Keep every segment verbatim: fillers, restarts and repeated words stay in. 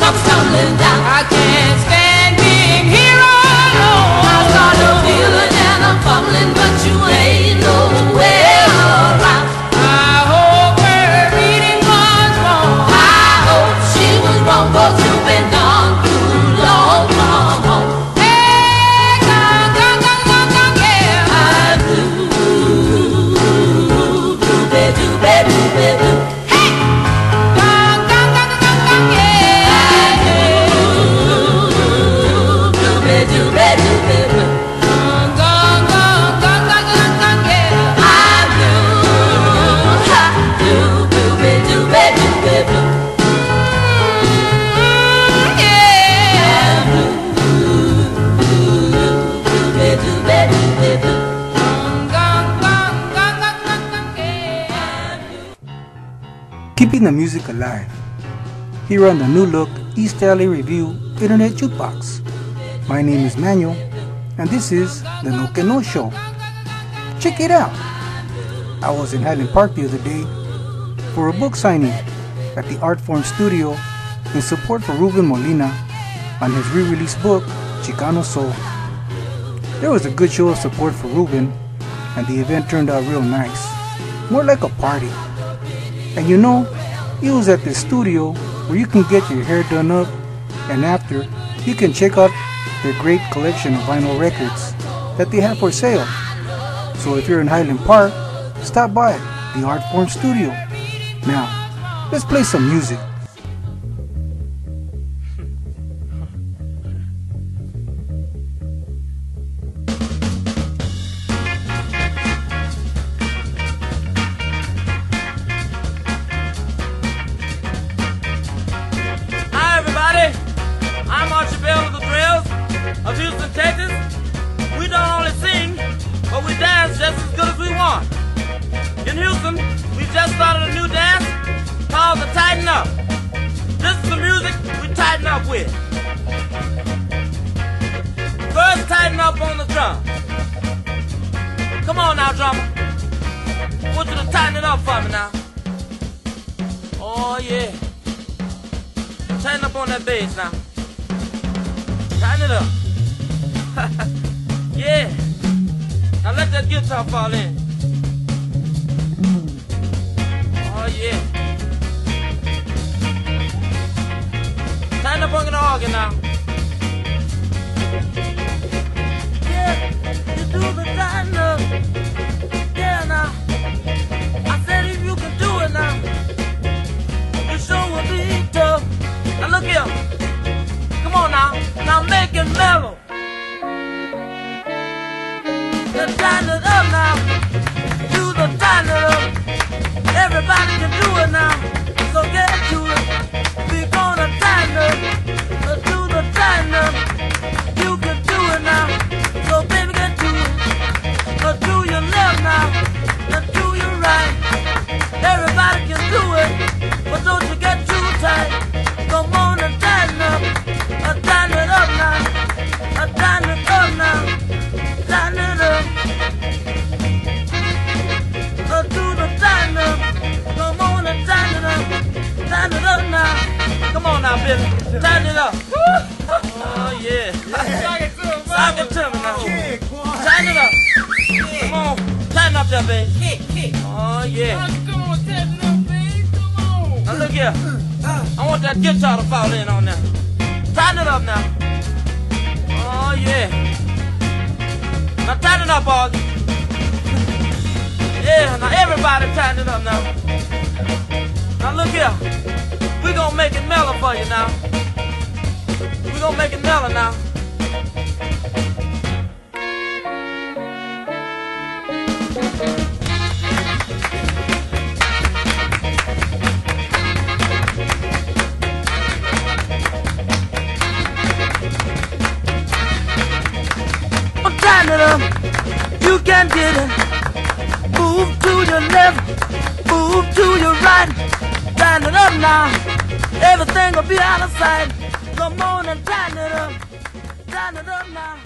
comes tumbling down. I can't stand being here alone. I start to feeling and I'm fumbling, but you ain't nowhere around. I hope her reading was wrong. I hope she was wrong, 'cause you've been gone too long. Come home. Hey, gone, gone, gone, gone, gone, yeah. I'm blue, blue, baby, baby, baby. Hey, gone, gone, gone, gone, gone, yeah. I'm blue, blue, baby, baby, baby. Gone, gone, gone, gone, gone, gone, gone, yeah. I'm blue, ha, blue, blue, baby, baby, baby. Keeping the music alive. Here on the New Look East L A Review Internet Jukebox. My name is Manuel, and this is the No Que No Show. Check it out. I was in Highland Park the other day for a book signing at the Art Form Studio in support for Ruben Molina on his re-release book, Chicano Soul. There was a good show of support for Ruben, and the event turned out real nice, more like a party. And you know, it was at this studio where you can get your hair done up, and after, you can check out their great collection of vinyl records that they have for sale. So if you're in Highland Park, stop by the Art Form Studio. Now, let's play some music. Of Houston, Texas. We don't only sing, but we dance just as good as we want. In Houston, we just started a new dance called the Tighten Up. This is the music we tighten up with. First, tighten up on the drum. Come on now, drummer. I want you to tighten it up for me now. Oh yeah. Tighten up on that bass now. Tighten it up. Yeah. Now let that guitar fall in. Oh yeah. Tighten up on the organ now. Yeah, you do the tighten up. Yeah now. I said if you can do it now, it sure will be tough. Now look here. Come on now. Now make it mellow. Then tighten it up now. Do the tighten it up. Everybody can do it now. So get to it. We're gonna tighten up. Do the tighten up. You can do it now. So baby get to it. Do your left now. Do your right. Everybody can do it. But don't you get too tight. Come on and tighten up. Tighten it up now. Tighten it up now. Tighten it up. Uh, do the tighten up. Come on and tighten it up. Tighten it up now. Come on now, Billy. Tighten it up. Oh, yeah. Sock it to me, Sock it to me now. Tighten it up. Come on. Tighten up there, baby. Oh, yeah. Come on, tighten up, baby. Come on. Now, look here. I want that guitar to fall in on there. Tighten it up now. Oh, yeah. Now tighten it up, Augie. Yeah, now everybody tighten it up now. Now look here. We're gonna make it mellow for you now. We're gonna make it mellow now. Tighten it up, you can get it. Move to your left, move to your right. Tighten it up now, everything will be out of sight. Come on and tighten it up, tighten it up now.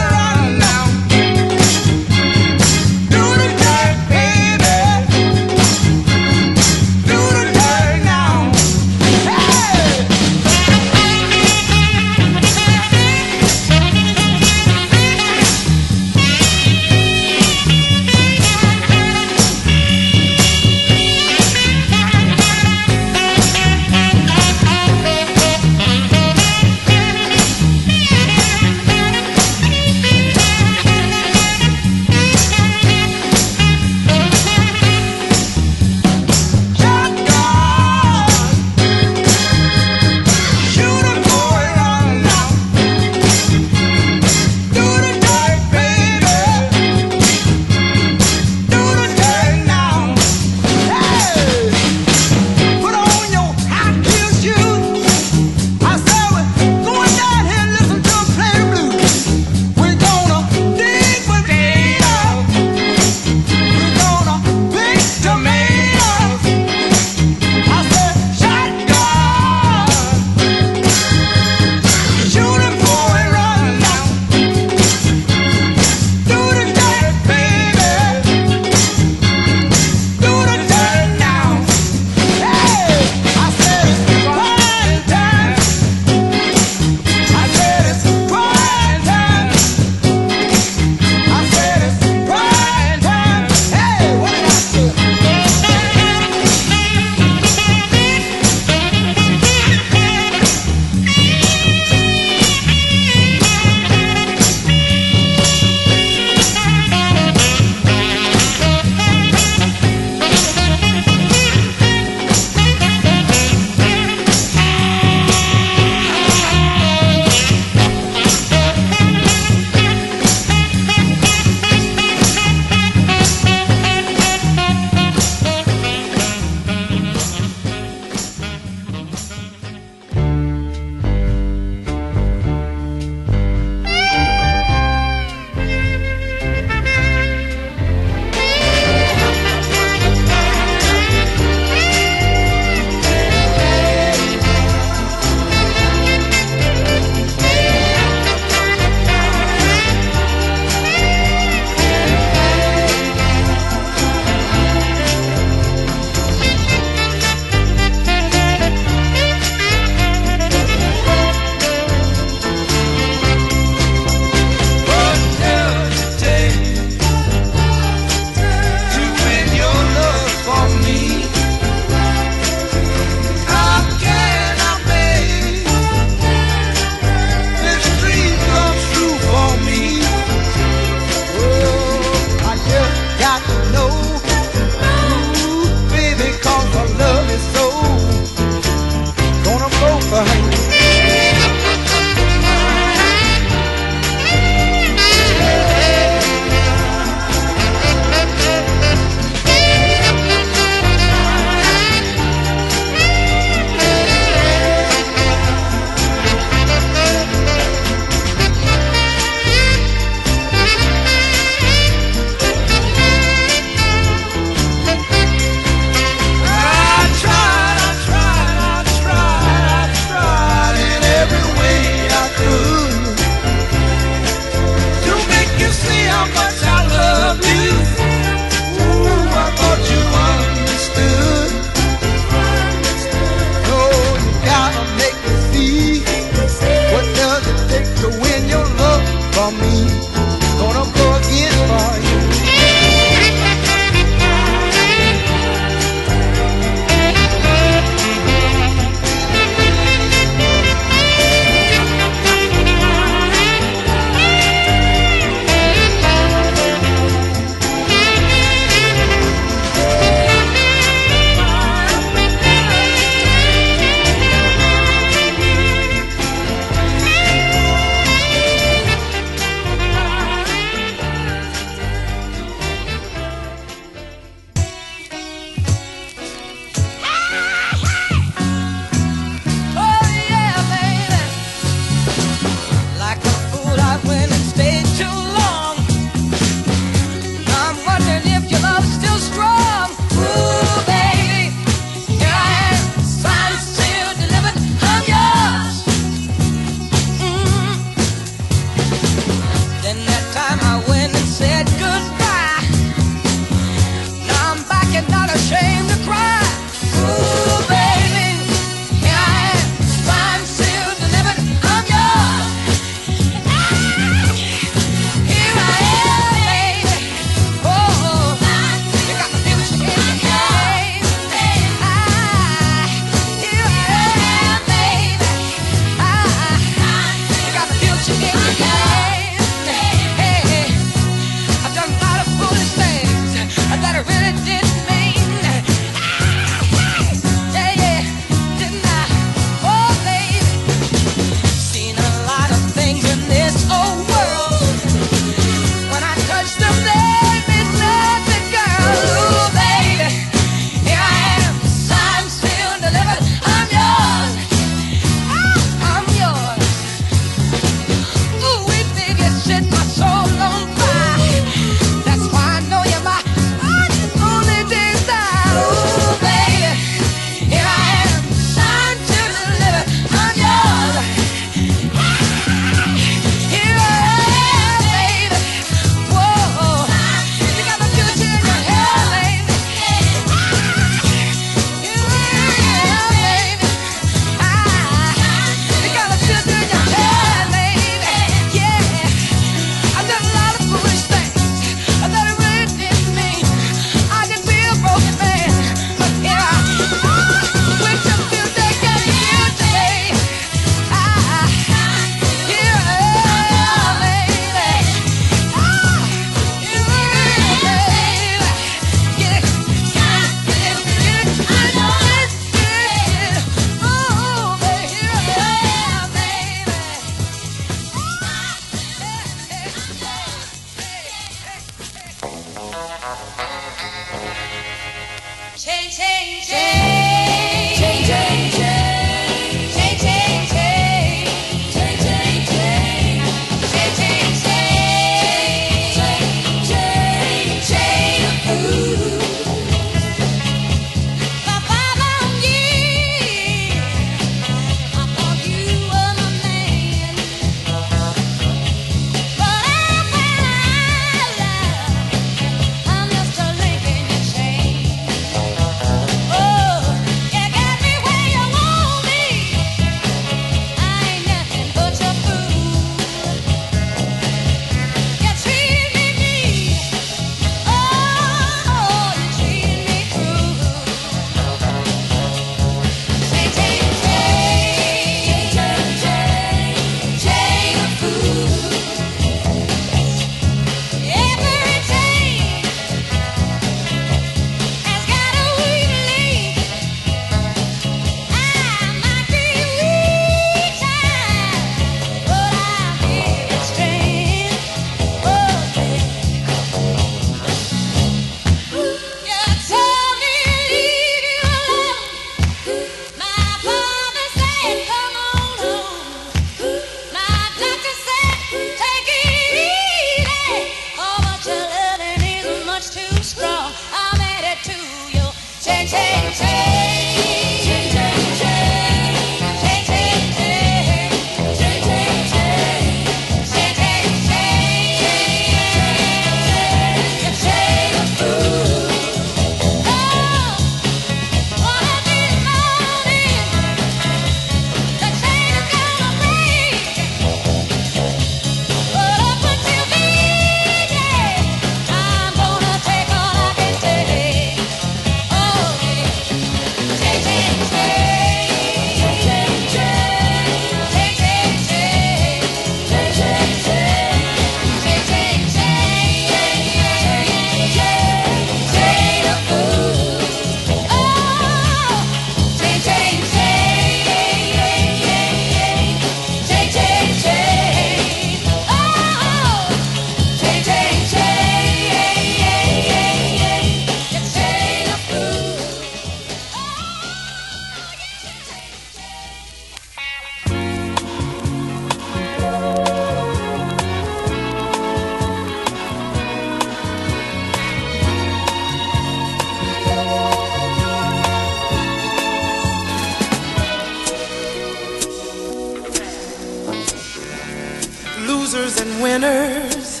losers and winners,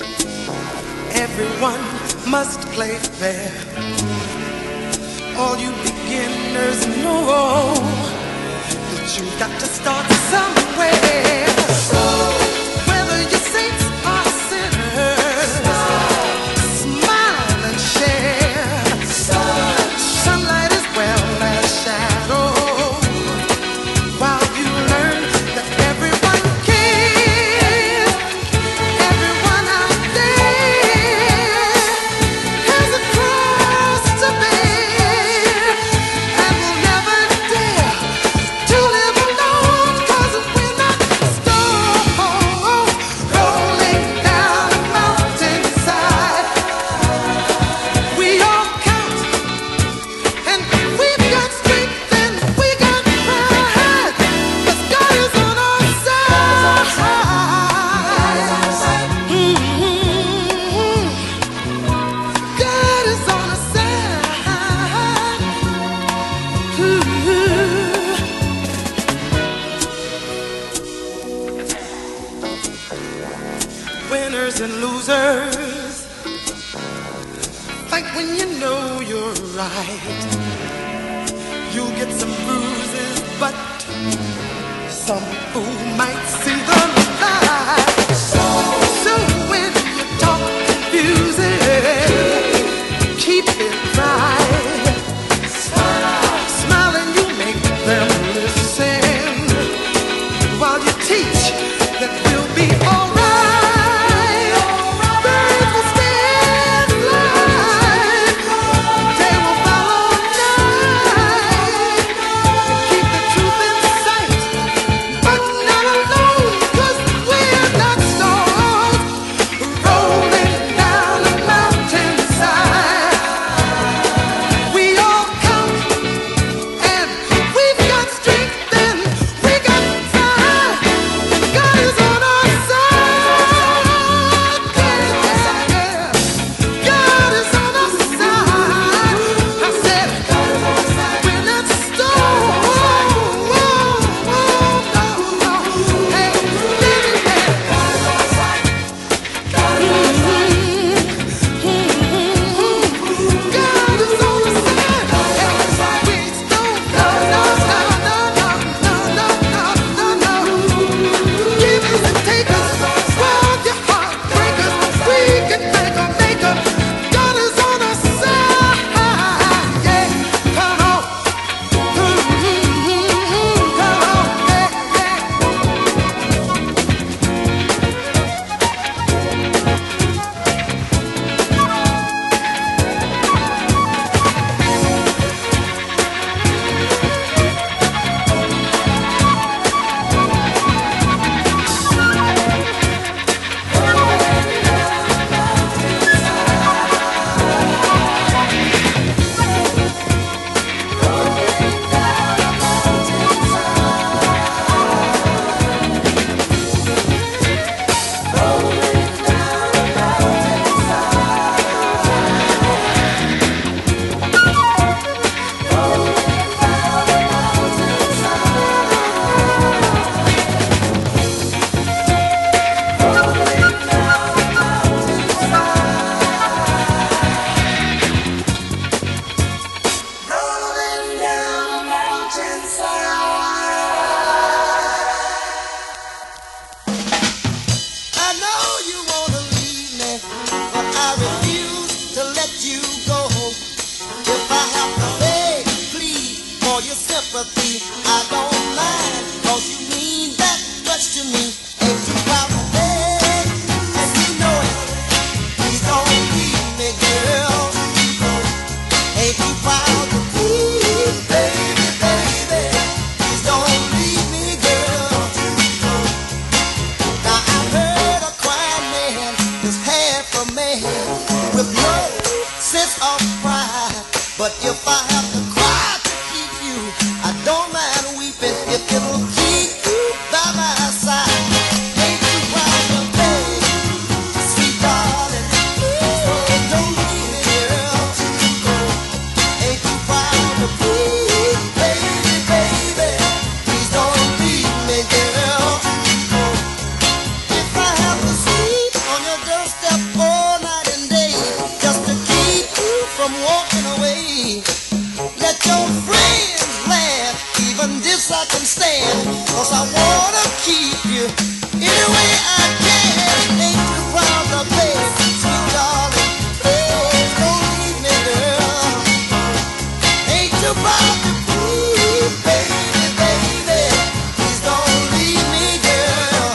everyone must play fair. All you beginners know that you've got to start somewhere. Whether you're saints or sinners, smile and share. Sunlight as well as shadow, while you learn that everyone cares. Everyone out there has a cross to bear, and will never dare to live alone, 'cause we're not stone rolling down a mountainside. We all count, and we've got strength and we got pride, 'cause God is on our side. Mhm. God is on our side. Ooh. Winners and losers, like when you know you're right, you'll get some bruises, but some fool might see the light. So when you talk confusing, keep it right. Smile and you make them listen, while you teach that we'll be alright. Birds will stand light, they will follow night. Keep the truth in sight, but not alone, 'cause proud to please, baby, baby. Please don't leave me, girl. Now I've heard a quiet man is half a man with no sense of pride. But if I have to cry to keep you, I don't mind weeping if it'll keep you by my side. Ain't you proud of me, sweet darling? Please don't leave me, girl. Ain't you proud of me, baby, baby? Please don't leave me, girl. If I have to sleep on your doorstep all night and day just to keep you from walking away, let your friends laugh, even this I can stand, 'cause I wanna keep you any way I can. Ain't you proud of me, sweet darling? Please don't leave me, girl. Ain't you proud of me, baby, baby? Please don't leave me, girl.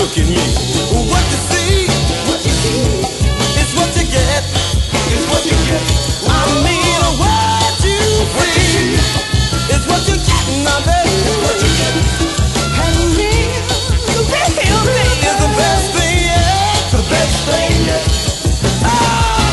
look at me. What you see, what you see, is what you get, is what you get. I mean, what you see, is what you get, now baby, is what you get. And me, the real thing is the best thing yet, the best thing yet. Oh.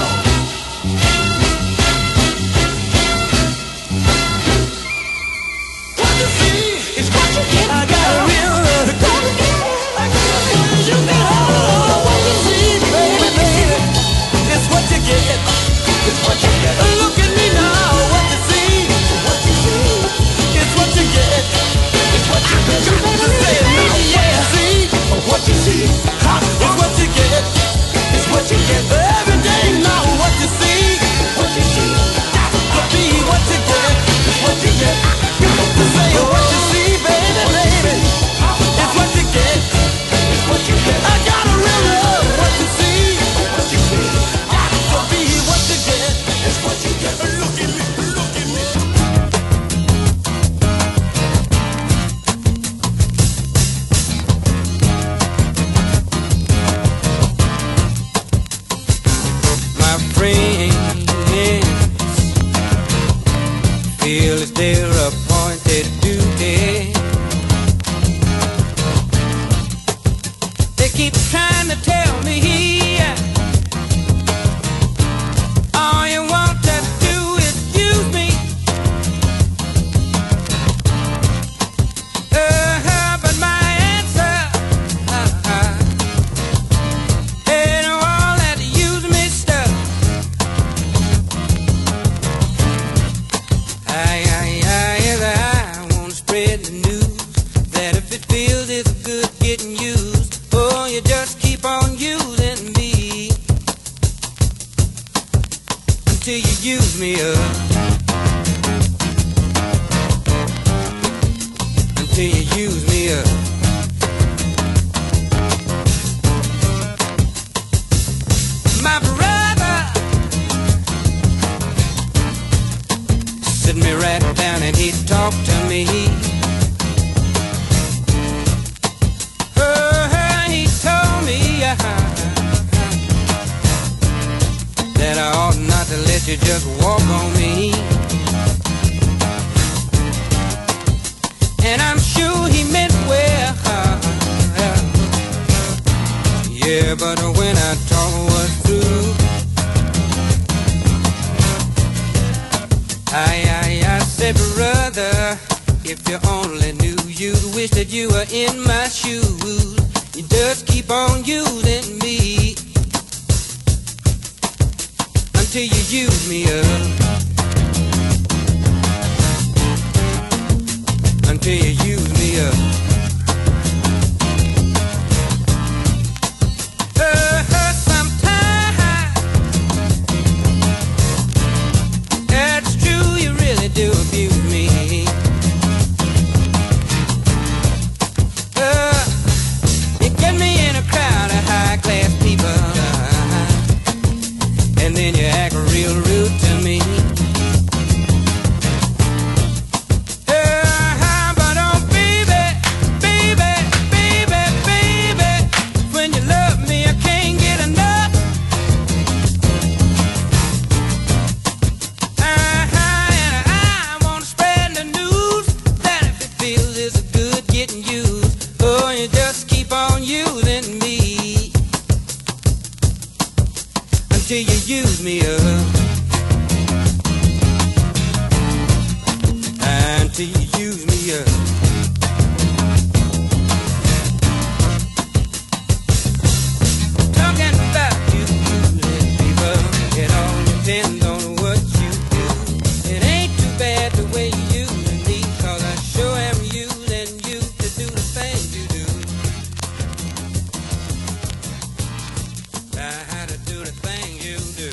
What you see is what you get. I got a real love. I got a real love. You get all what you see, baby, baby. It's what you get. It's what you get. Look at me now. What you see, what you see. It's what you get. It's what you get. Just say it now. Yeah. See what you see. It's what you get. It's what you get. Every day now. What you see, what you see. To be what you get. It's what you get. To say what you see, baby, baby. It's what you get. It's what you get. I got a real love. What you see, what you see. To be what you get. It's what you get. Look at me, look at me. My friends feel it's their appointed duty. They keep trying to tell me all you want to do is use me. Uh-huh, but my answer uh-huh, ain't all that use me stuff. I, I, I, I wanna spread the news that if it feels it's good getting used, oh, you just keep on using me until you use me up, until you use me up. My brother sit me right down and he talked to me. Uh, he told me uh, that I ought not to let you just walk on me. And I'm sure he meant well. Uh, yeah, but when I talk was through, I, I, I said, brother, if you only knew, you'd wish that you were in my shoes. You just keep on using me until you use me up, until you use me up. Uh, sometimes it's true, you really do abuse me. Uh, you get me in a crowd of high-class people, uh, and then you act real rude to me. Uh, but oh, baby, baby, baby, baby, when you love me, I can't get enough. Uh-huh, and I wanna spread the news that if it feels it's good getting used, oh, you just keep on using me until you use me up, until you use me up. Talking about you using people, it all depends on what you do. It ain't too bad the way you using me, 'cause I sure am using you to do the things you do. I had to do the thing you do.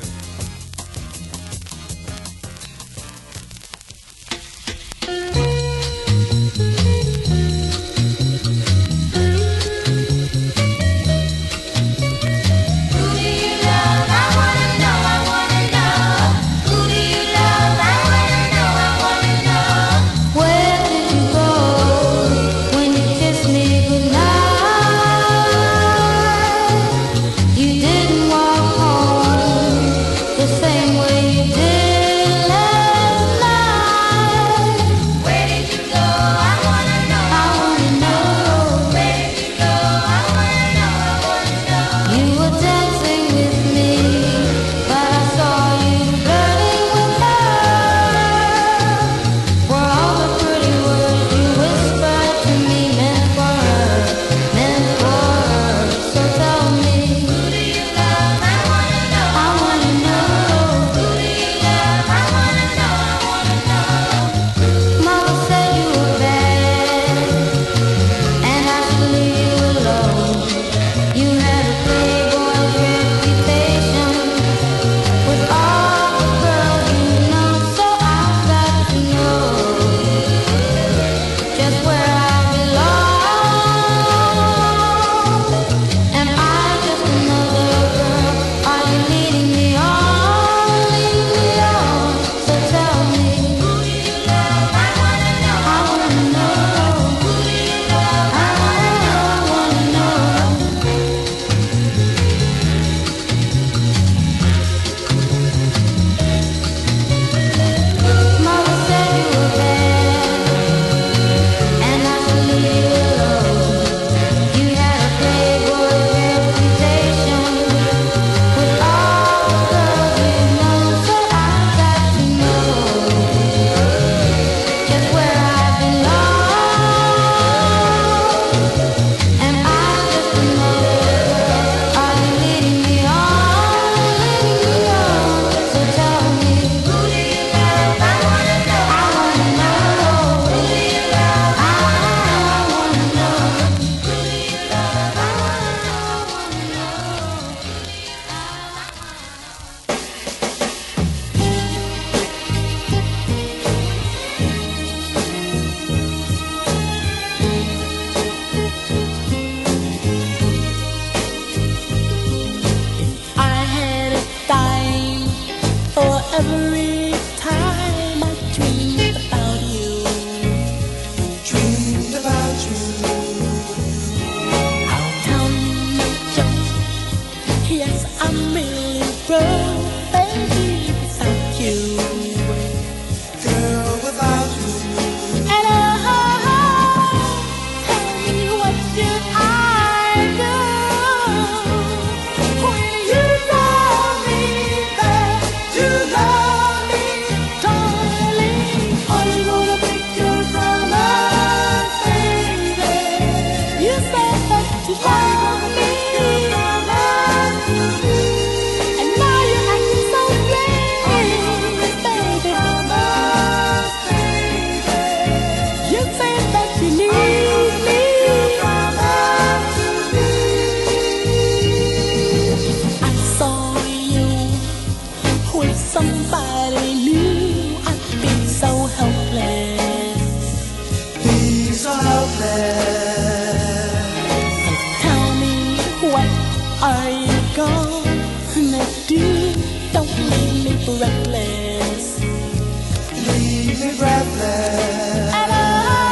breathless. Leave me breathless. And oh,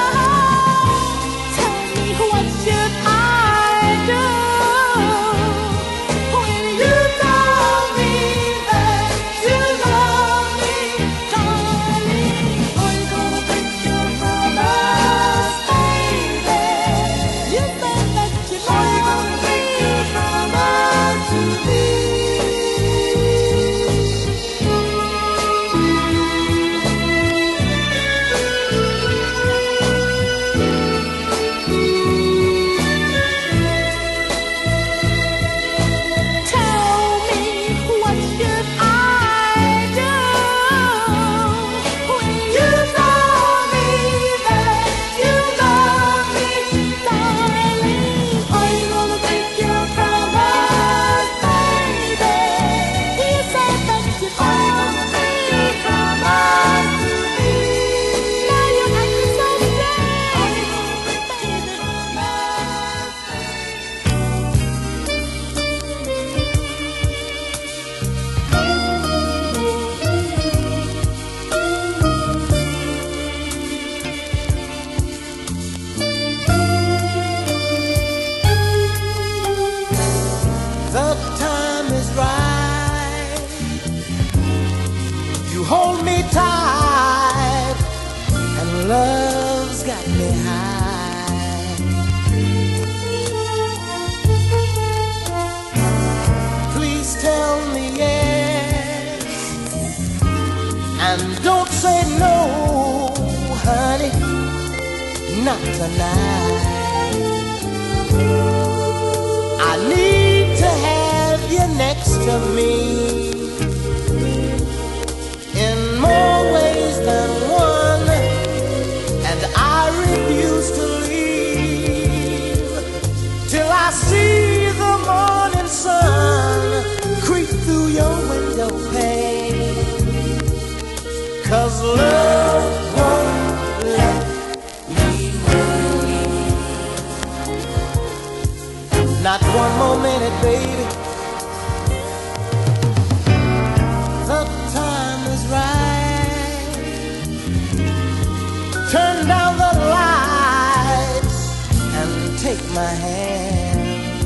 tell me what should I do when you tell me that you love me, darling? Are you gonna break your promise, baby? You said that you love me. Promise to me. Tell me what should I do when you tell me that you love me, darling? Are you gonna break your promise, baby? You said that you love me. Promise to me. Now you're acting so strange, baby. The time is right. You hold me tight, and love's got me high. Please tell me yes, and don't say no, honey, not tonight. I need to have you next to me in more ways than one, and I refuse to leave till I see the morning sun creep through your window pane. 'Cause love won't let me wait. Not one more minute, baby. The time is right. Turn down the lights and take my hand.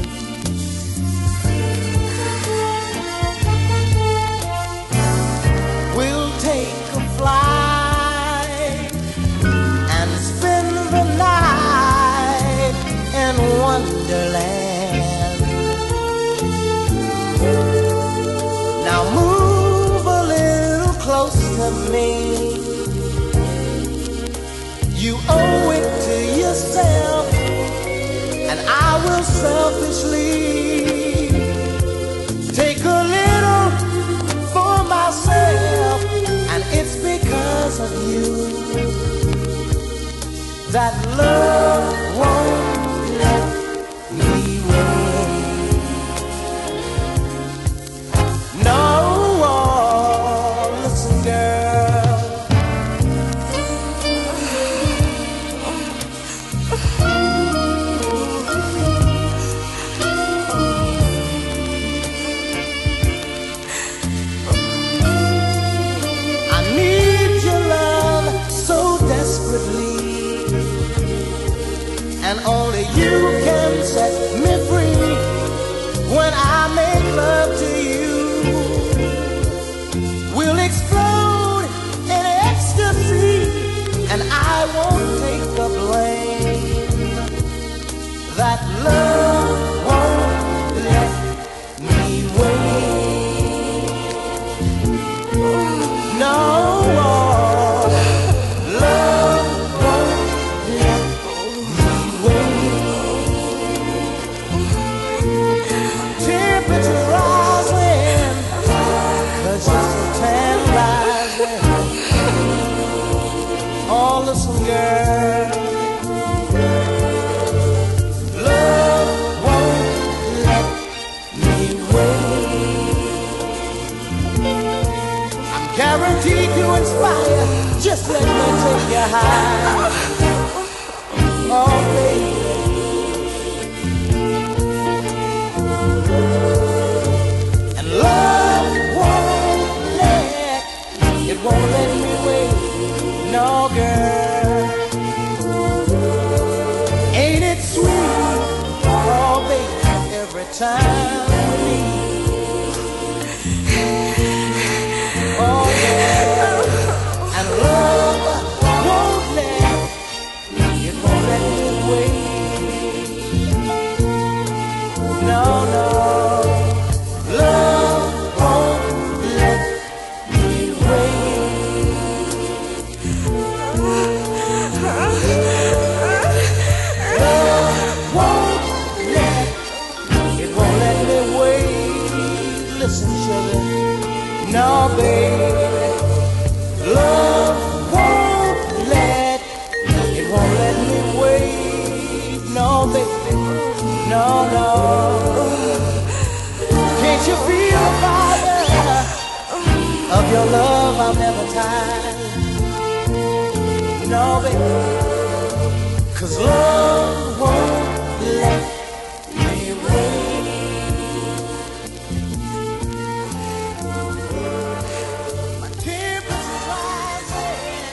We'll take a flight and spend the night in Wonderland. Now move a little close to me. You owe it to yourself, and I will selfishly take a little for myself. And it's because of you that love won't let me wait. No, oh, listen, girl. I need your love so desperately, and only you can set me free. When I make love to you, we'll explode in ecstasy, and I won't take the blame. That love won't let me wait. No, love won't let me wait. Temperature rising, the just a tan rising. Oh, listen, girl. Love won't let me wait. No, baby, no, no. Can't you feel, Father, of your love I'll never tire? No, baby, 'cause love won't let me wait. My temperature's rising.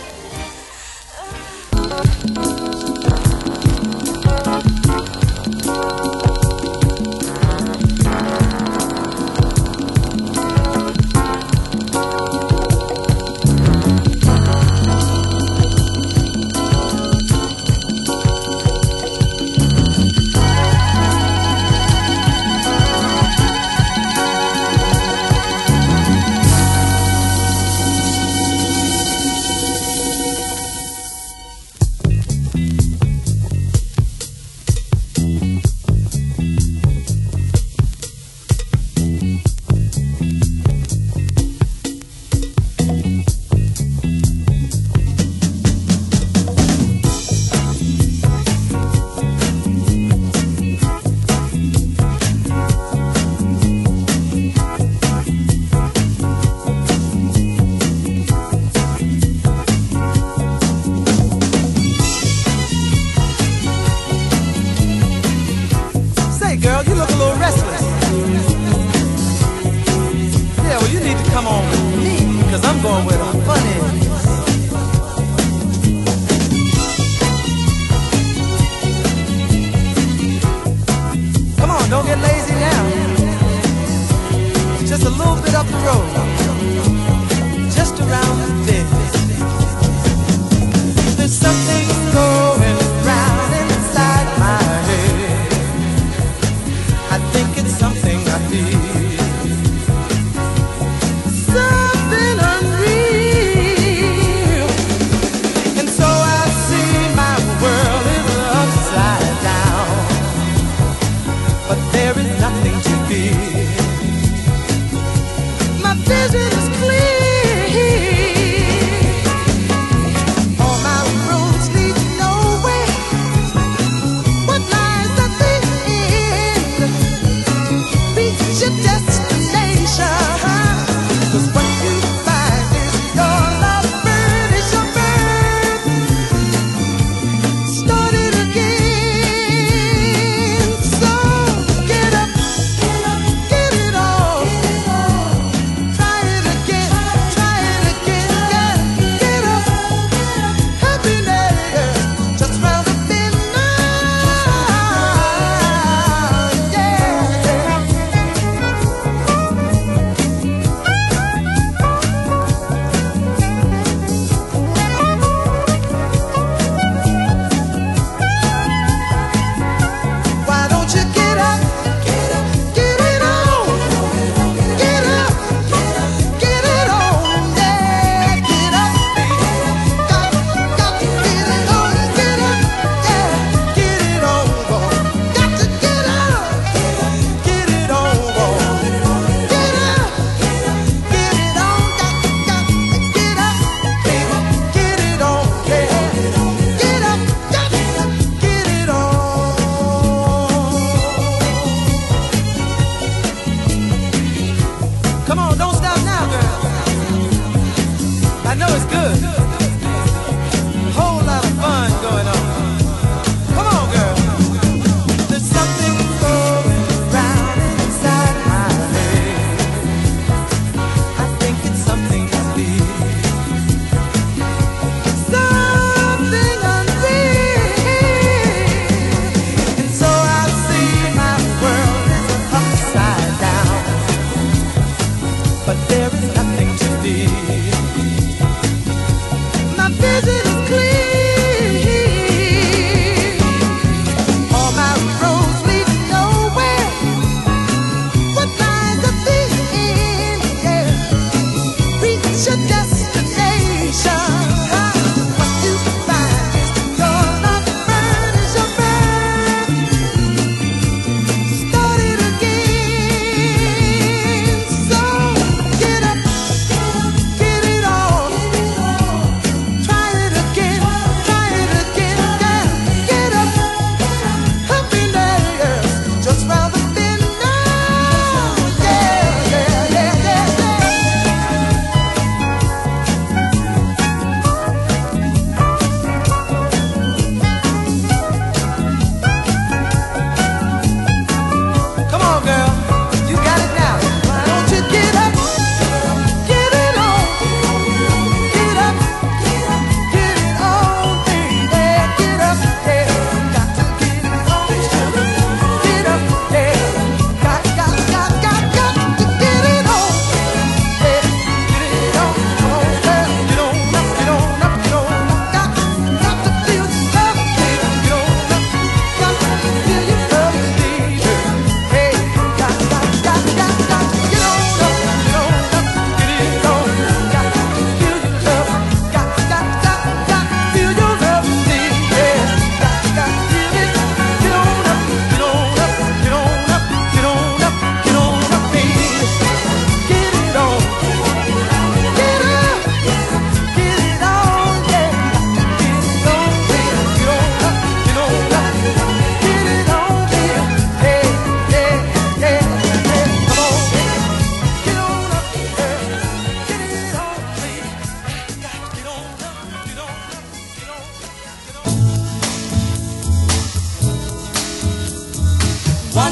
Girl, you look a little restless. Yeah, well, you need to come on with me, because I'm going where the fun is. Come on, don't get lazy now. Just a little bit up the road. Just around the bend. There's something going round inside my head. I think it's something I feel, something unreal. And so I see my world is upside down, but there is nothing to fear. My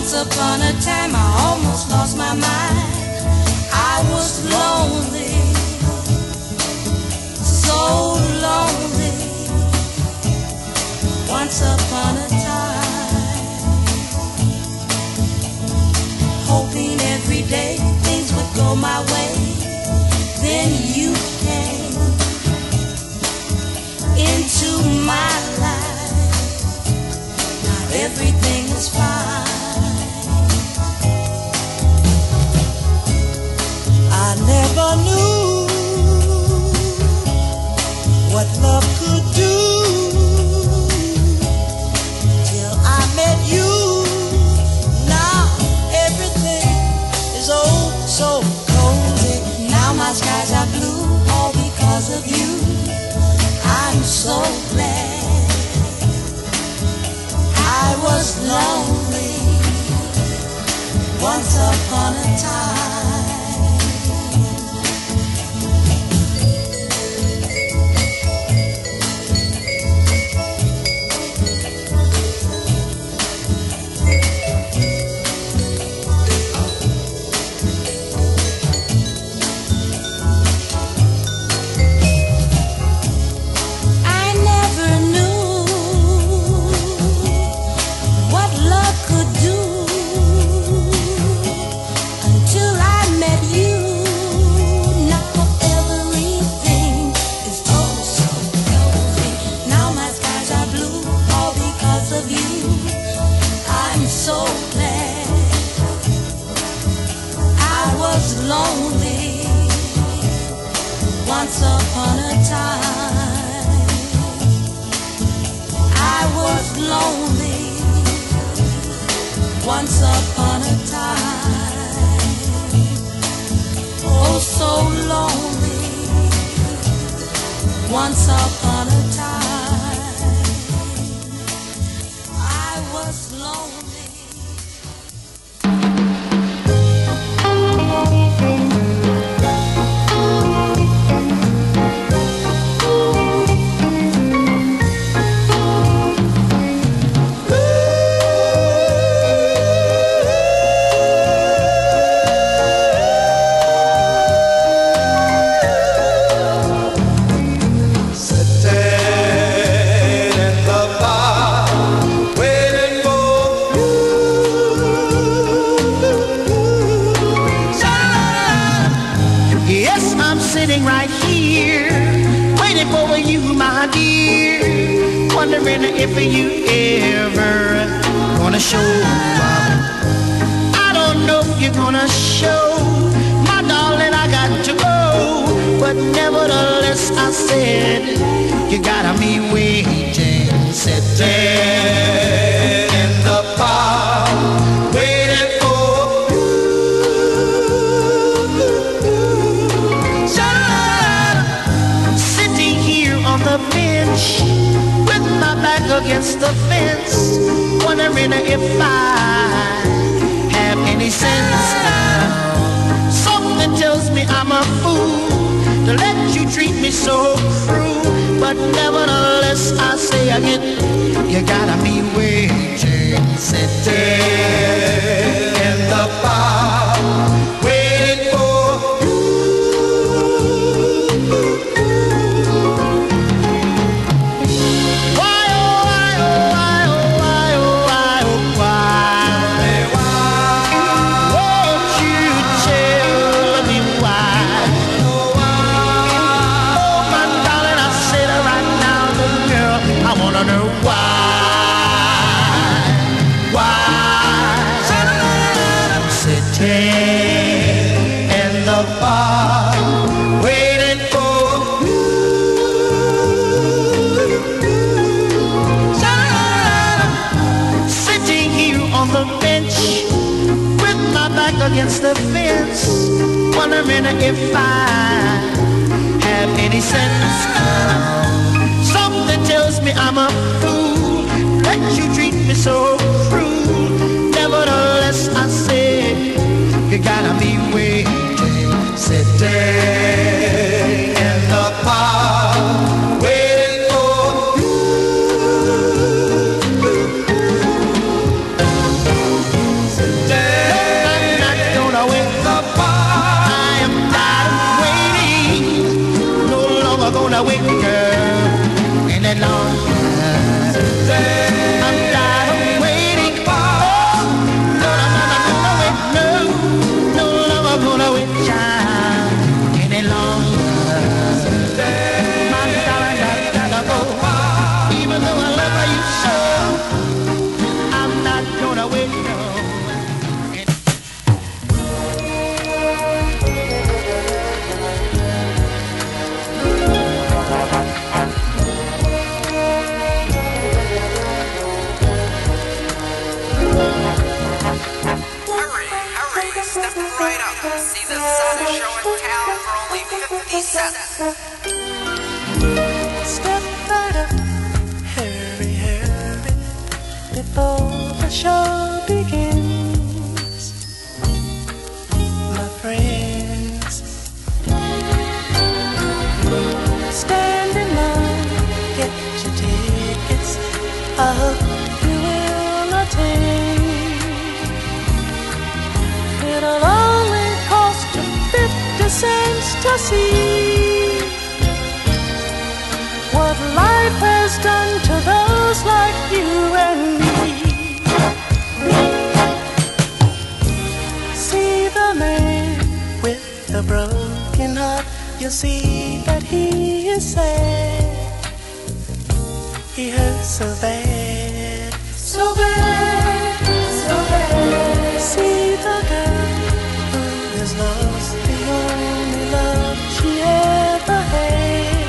Once upon a time I almost lost my mind. I was lonely, so lonely. Once upon a time, hoping every day things would go my way. Then you came into my life. Now everything is fine. I never knew what love could do till I met you. Now everything is oh so cozy. Now my skies are blue all because of you. I'm so glad. I was lonely once upon a time. Lonely once upon a time. I was lonely once upon a time. Oh, so lonely once upon a time. I was lonely. Wondering if you ever gonna show up. I don't know if you're gonna show. My darling, I got to go. But nevertheless, I said, you gotta be waiting. Sitting in the park, waiting for you. Sitting here on the bench, my back against the fence, wondering if I have any sense now. Something tells me I'm a fool to let you treat me so cruel, but nevertheless I say again, you gotta be waiting, sitting in the park, waiting for you. Against the fence, wondering if I have any sense now. Something tells me I'm a fool, that you treat me so cruel. Nevertheless, I say, you gotta be waiting, sitting in the park, waiting for you. show in town for only fifty cents. Step right up, hurry, hurry, before the show begins. My friends, stand in line, get your tickets. I hope you will attend. It'll only cost you fifty cents to see what life has done to those like you and me. See the man with the broken heart, you'll see that he is sad. He hurts so bad, so bad, so bad. See the girl who has lost the only love she ever had.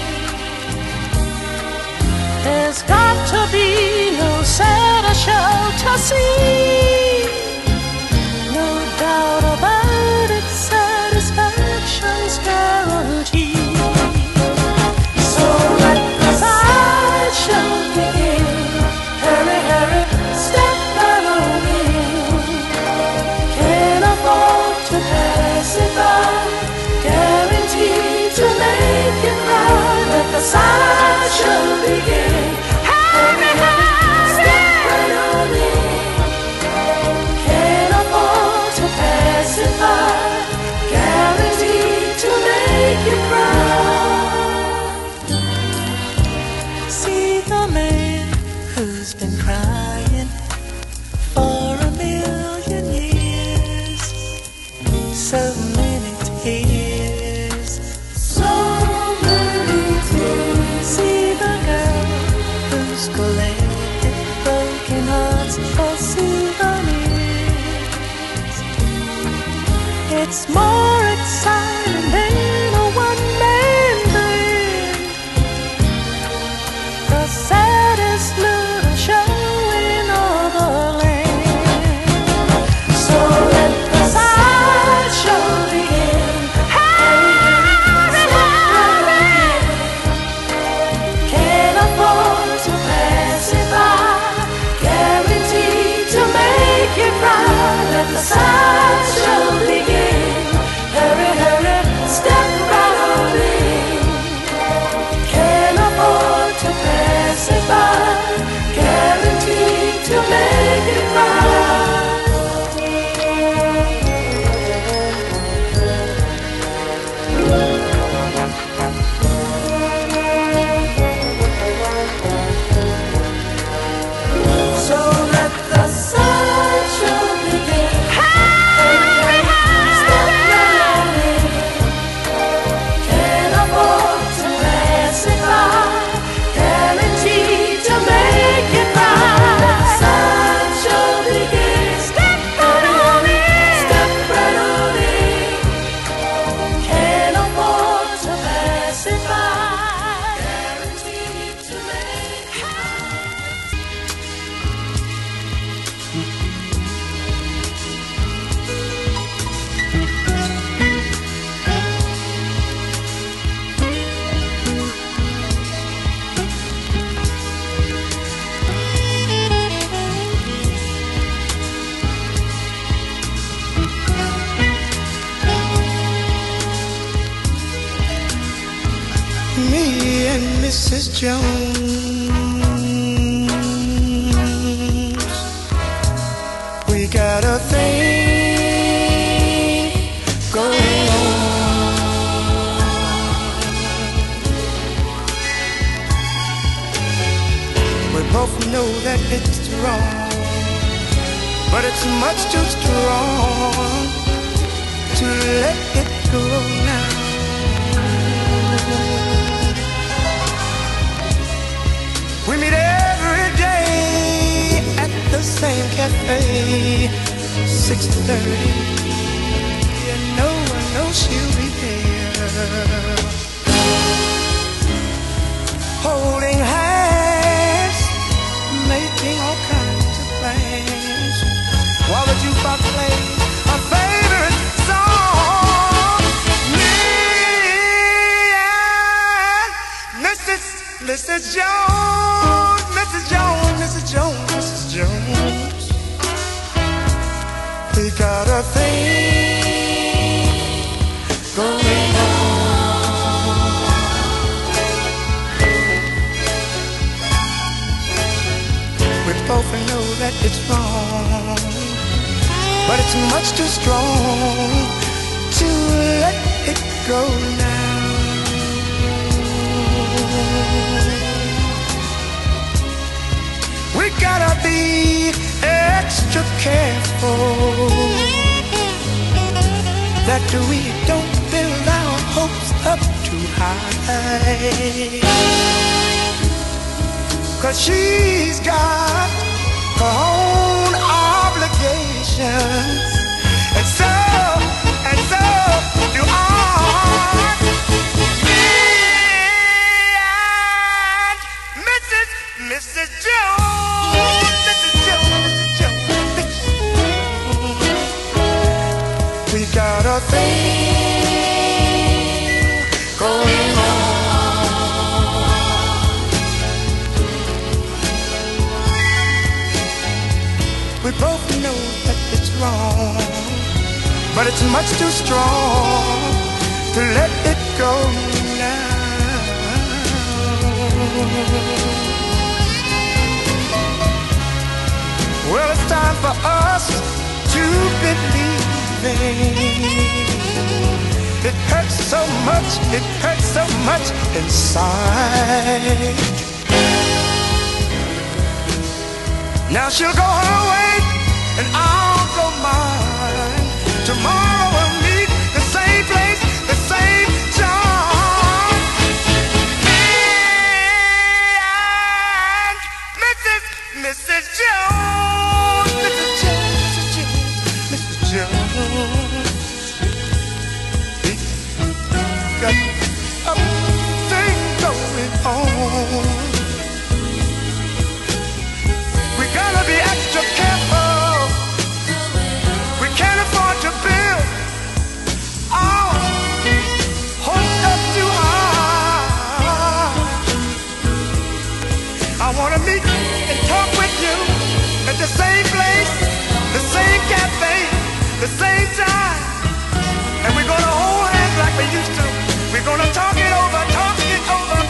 There's got to be no sadder show to see. No doubt about it, satisfaction's guaranteed. So let the sideshow begin. Hurry, hurry, step right on in. Can't afford to pass it by. Guaranteed to make you cry. Let the sideshow begin. Hurry, hurry, step right on in. Can't afford to pass it by. Guaranteed to make you cry. See the man who's been crying for a million years. So many tears, so many tears. See the girl who's collected broken hearts for souvenirs. It's more exciting than a one-man band. The saddest little show in all the land. So let the sideshow begin. Hurry, hurry, can't afford to pass it by. Guaranteed to make you cry. Let the sideshow begin. Hurry, hurry, step right on in. Can't afford to pass it by. Guaranteed to make you cry. So let the sideshow begin. Hurry, hurry, step right on in. Can't afford to pass it by. Guaranteed to make you cry. Let the sideshow begin. Step right on in. Step right on in. Can't afford to pass it by. Guaranteed to make you cry. Me and Missus Jones, we got a thing going on. We both know that it's wrong, but it's much too strong to let it go now. We meet every day at the same cafe, six thirty. You know, I know she'll be there, holding hands, making all kinds of plans, while the jukebox plays a favorite song. Missus Jones, Missus Jones, Missus Jones, Missus Jones, we got a thing going on. We both know that it's wrong, but it's much too strong to let it go now. We gotta be extra careful that we don't build our hopes up too high, 'cause she's got her own obligations, and so, and so do I. Me and Missus Missus Jones, Missus Jones, Missus Jones, we got a thing going on. We both know that it's wrong, but it's much too strong to let it go now. Well, it's time for us to believe. It hurts so much, it hurts so much inside. Now she'll go her way and I'll go mine. Tomorrow we'll meet the same place, the same time. Me and Missus Missus Jones, Missus Jones, Missus Jones, we got a thing going on. We gotta be extra careful. We can't afford to build our hopes up too high. I wanna meet and talk with you at the same place, the same cafe, the same time. And we're gonna hold hands like we used to. We're gonna talk it over, talk it over.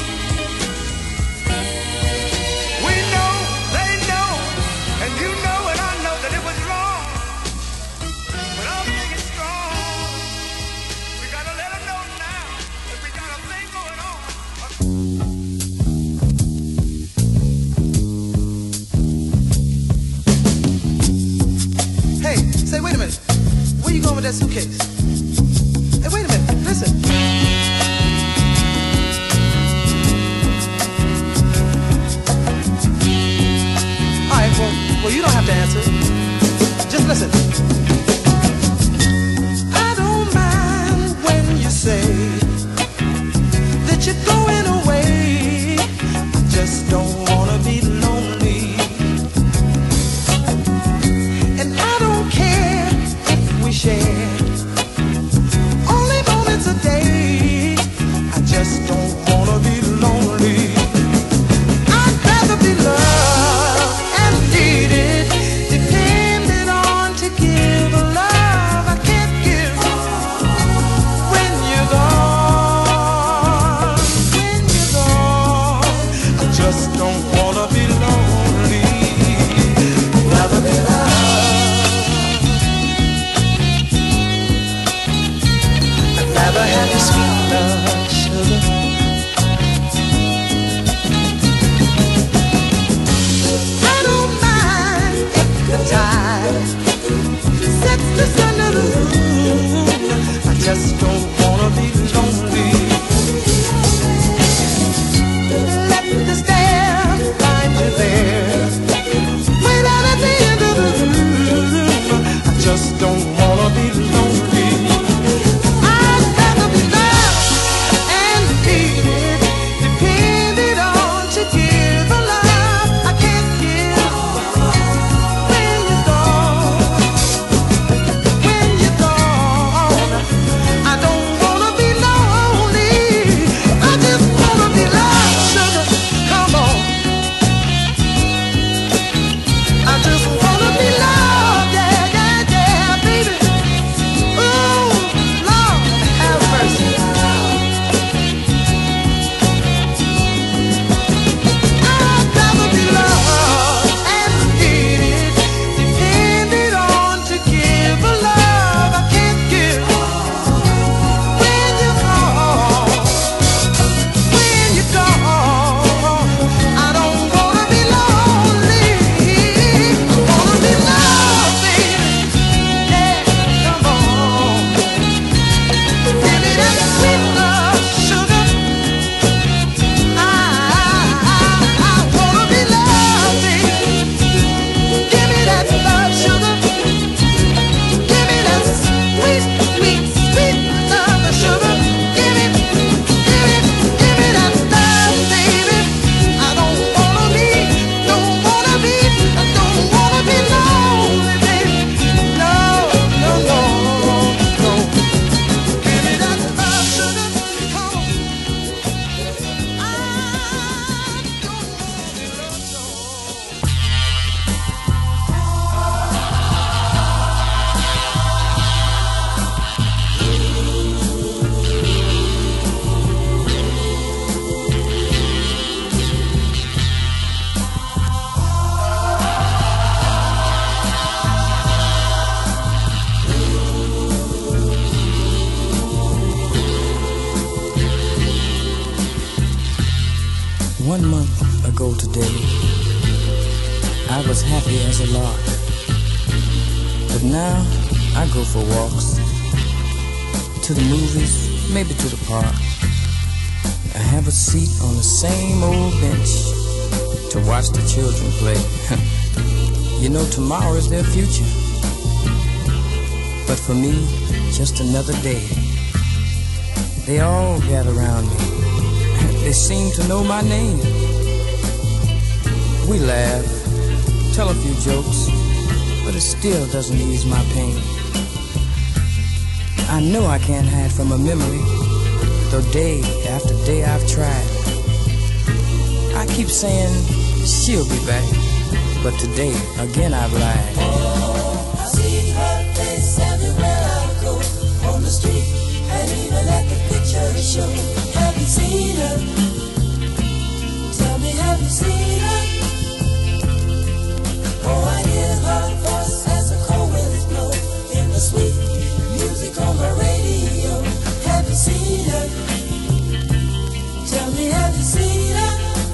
We know, they know, and you know and I know that it was wrong. But I'll make it strong. We gotta let them know now that we got a thing going on. Hey, say, wait a minute. Where you going with that suitcase? Hey, wait a minute. Listen. All right, well, well, you don't have to answer. Just listen. I don't mind when you say that you're going away. I just don't wanna be lonely. And I don't care if we share only moments a day. I just don't wanna be lonely. I'd rather be loved and needed, depended on to give ago today, I was happy as a lark. But now I go for walks, to the movies, maybe to the park. I have a seat on the same old bench to watch the children play. You know, tomorrow is their future. But for me, just another day. They all gather around me. They seem to know my name. We laugh, tell a few jokes, but it still doesn't ease my pain. I know I can't hide from a memory, though day after day I've tried. I keep saying she'll be back, but today again I've lied. Oh, I see her face everywhere I go, on the street and even at the picture show. Have you seen her? Tell me, have you seen her? Oh, I hear her voice as the cold winds blow in the sweet music on the radio. Have you seen her? Tell me, have you seen her?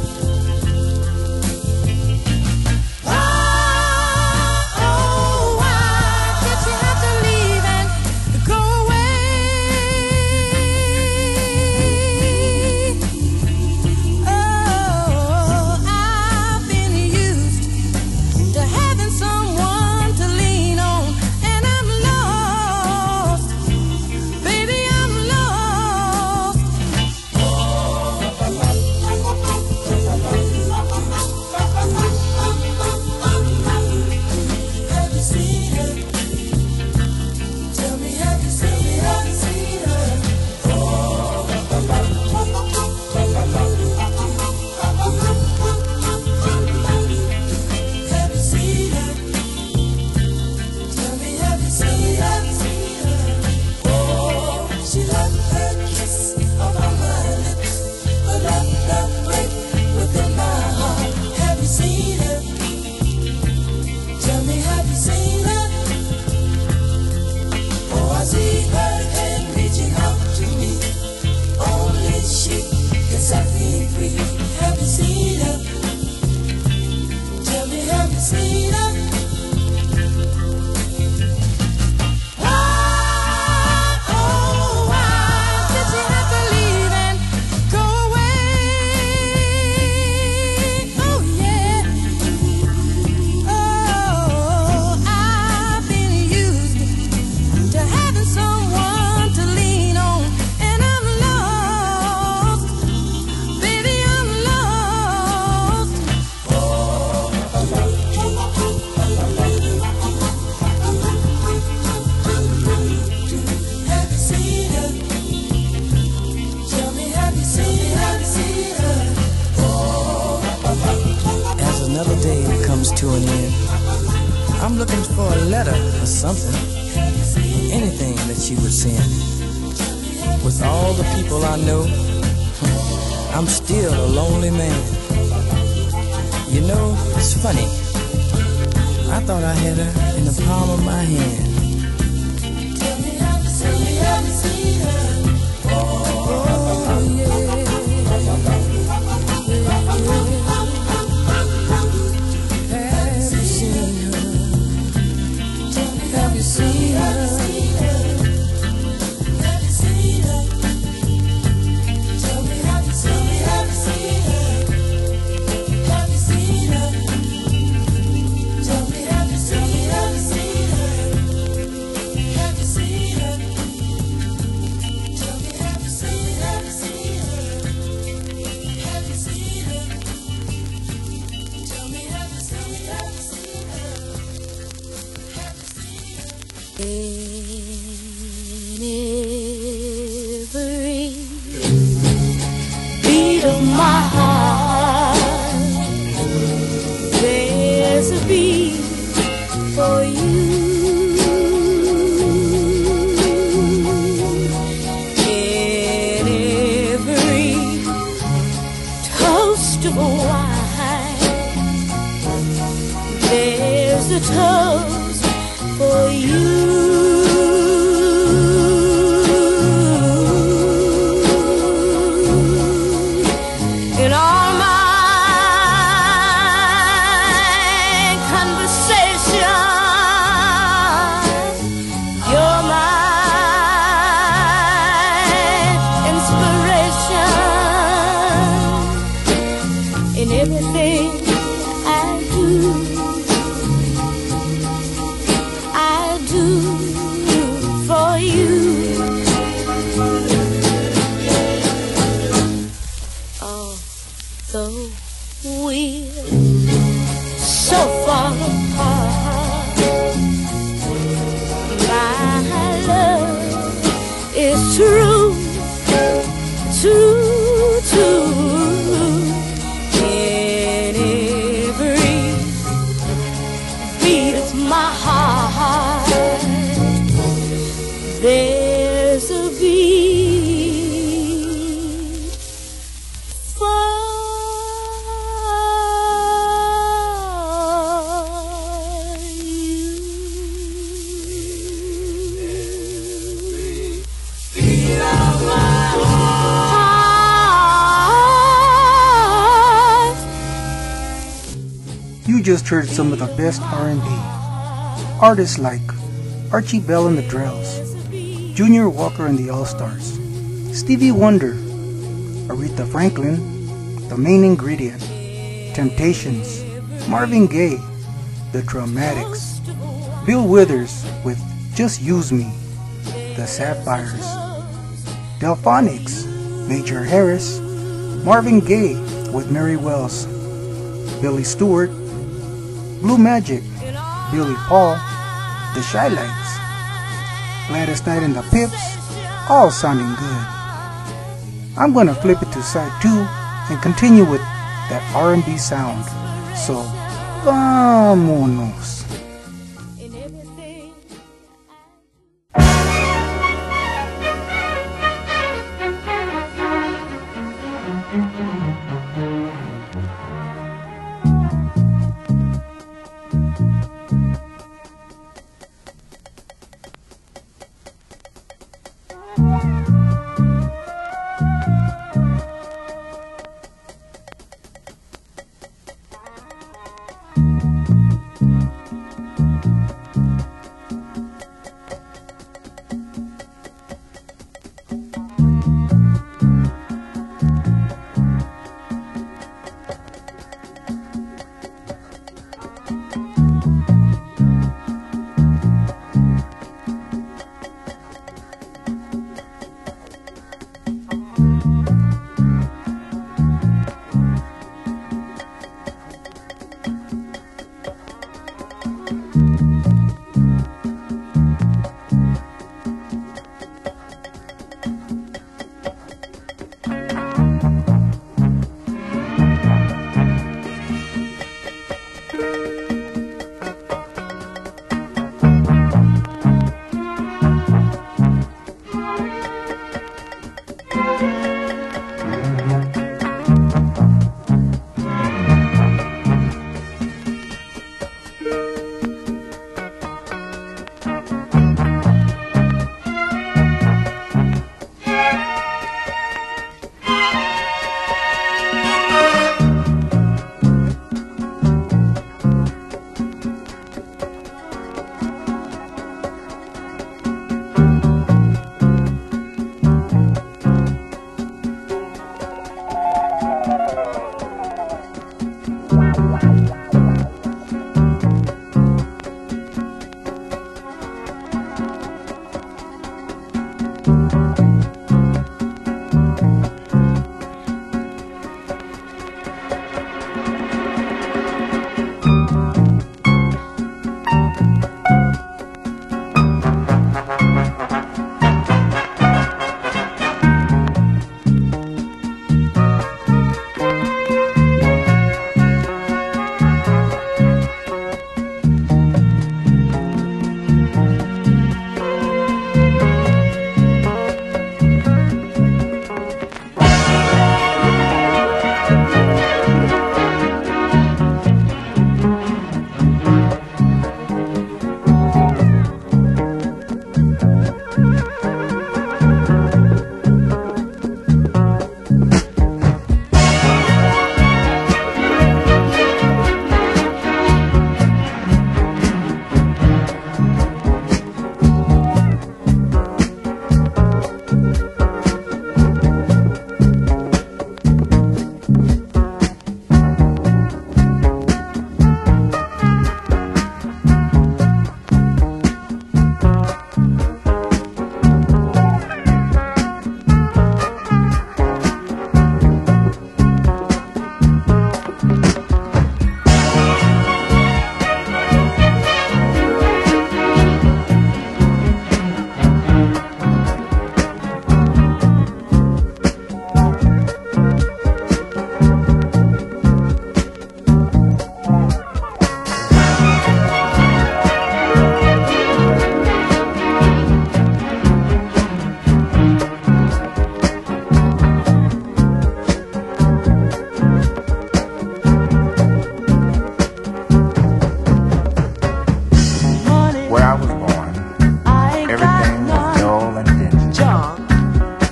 To an end. I'm looking for a letter or something, anything that she would send. With all the people I know, I'm still a lonely man. You know, it's funny, I thought I had her in the palm of my hand. Tell me, have you seen her? Have you seen her? Oh, yeah. In all my heart. My love is true, true, true. In every beat of my heart, there's a beat for you. Beat of my heart. You just heard some of the best R and B. Artists like Archie Bell and the Drells, Junior Walker and the All-Stars, Stevie Wonder, Aretha Franklin, The Main Ingredient, Temptations, Marvin Gaye, The Dramatics, Bill Withers with Just Use Me, The Sapphires, Delphonics, Major Harris, Marvin Gaye with Mary Wells, Billy Stewart, Blue Magic, Billy Paul, The Shy Lights, Gladys Knight and the Pips, all sounding good. I'm going to flip it to side two and continue with that R and B sound. So, vámonos.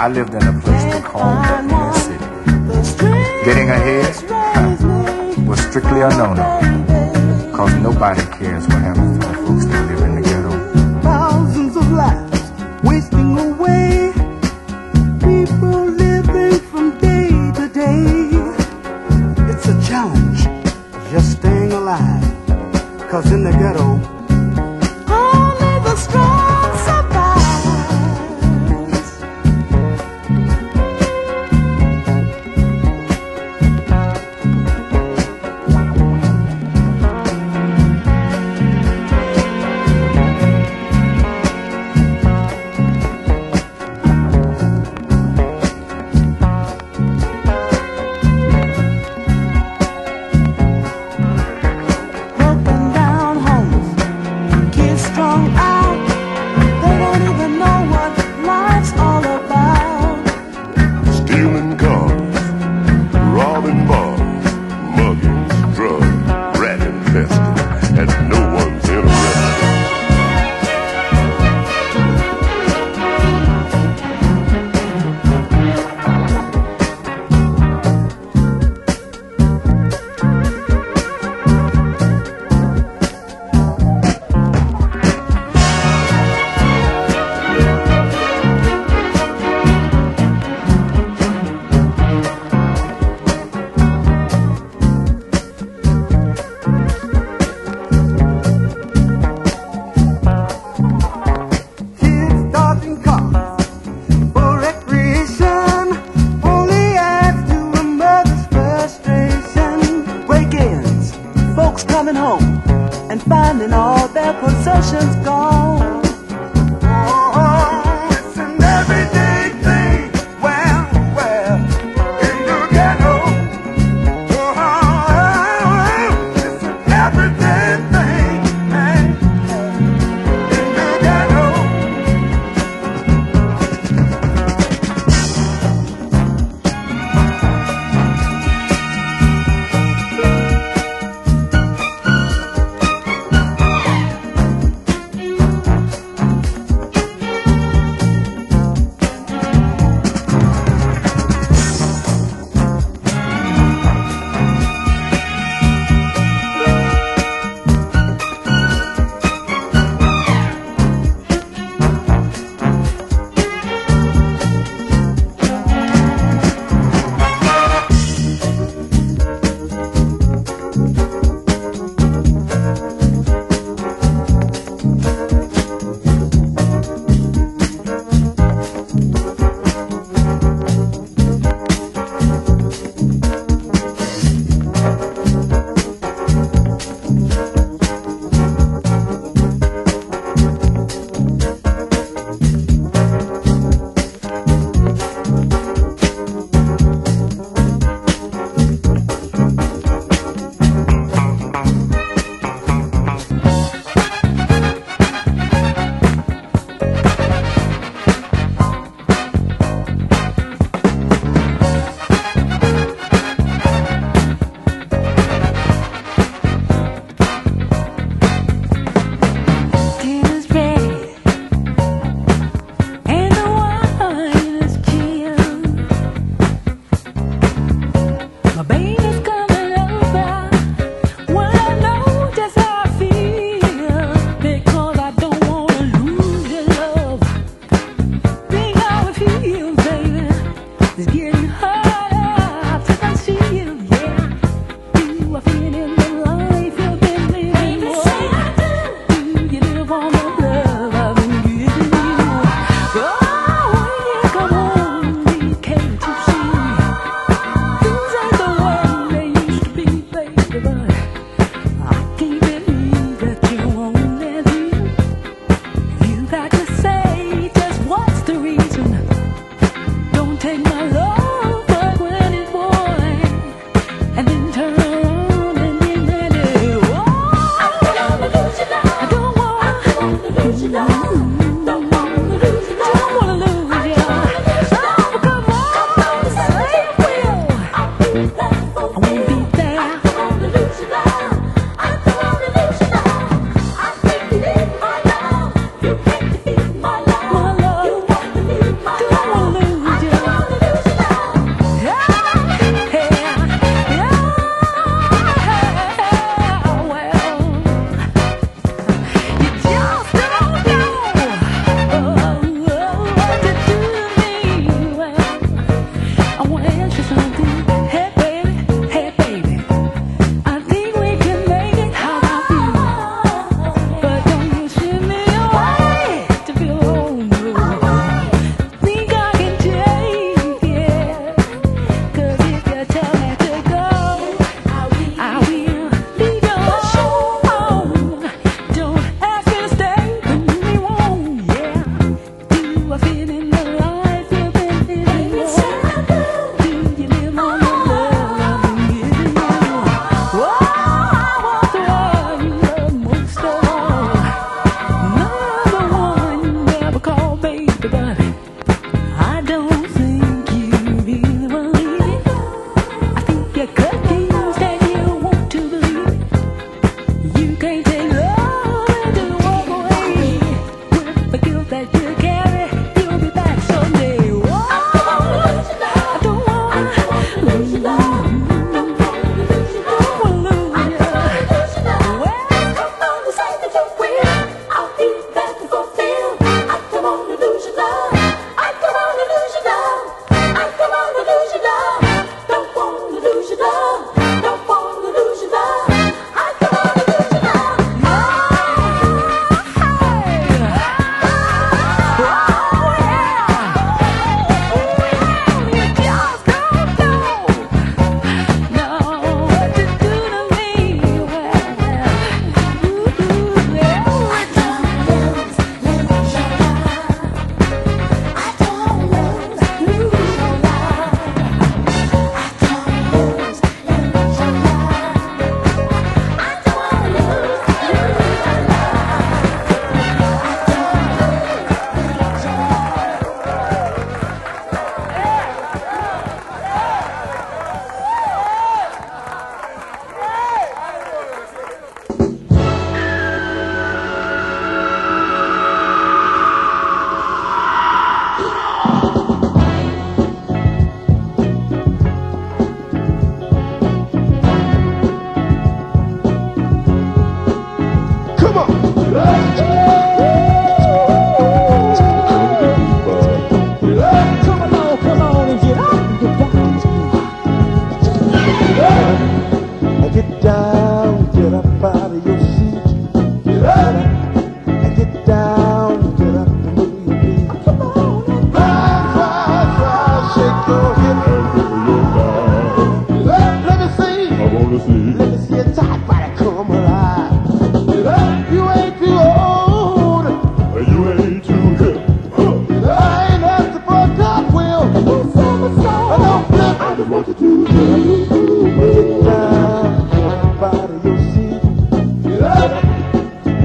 I lived in a place they called Buckingham City. Getting ahead huh, was strictly a no-no, cause nobody cares what happens to the folks that live in the ghetto. Thousands of lives wasting away, people living from day to day. It's a challenge just staying alive, cause in the ghetto only the strong survive.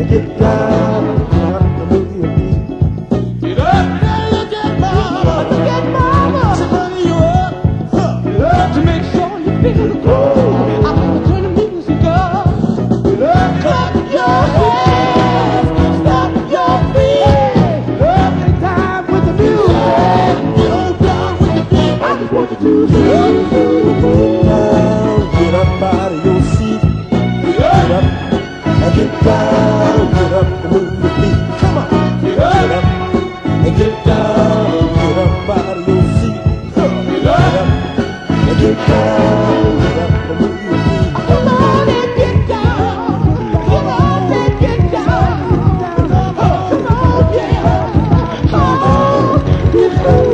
get down, get up and move your feet. Get up, now you get mama, get mama. To burn you up, huh. Get up to make sure you feel the groove. I can turn the music up. Get up, clap your hands, stop your feet. Get up in time with the music. Get on down with the beat. I just want you to get up, get down, get up out of your seat. Get up and get down, get up and move your feet. Come on, get up, get up and get down, get up out of your seat. Get up and get down, get up and move your feet. Come on and get down, come on and get down. Come on, yeah, come on, get down.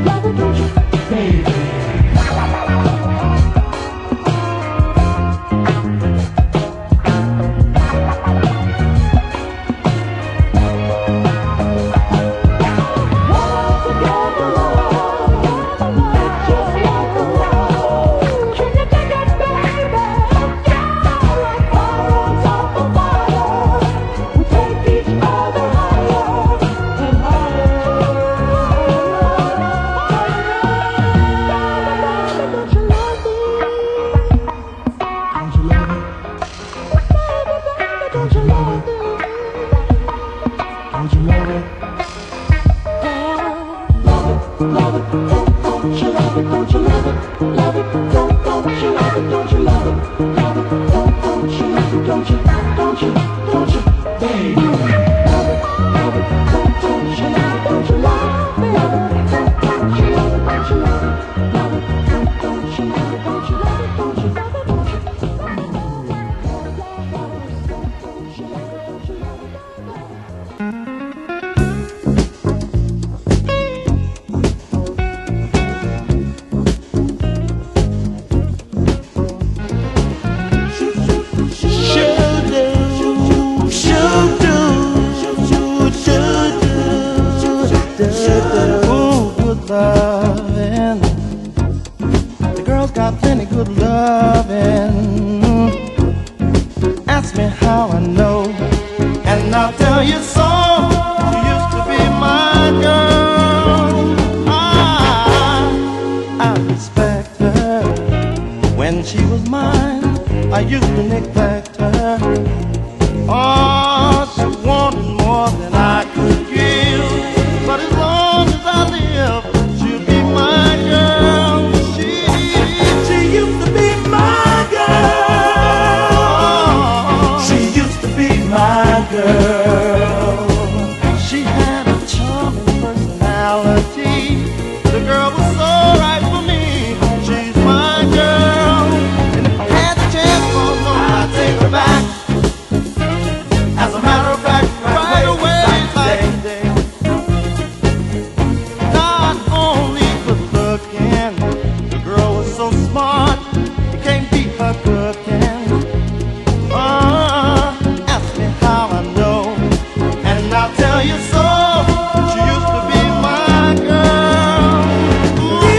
Tell you so. She used to be my girl. Ooh.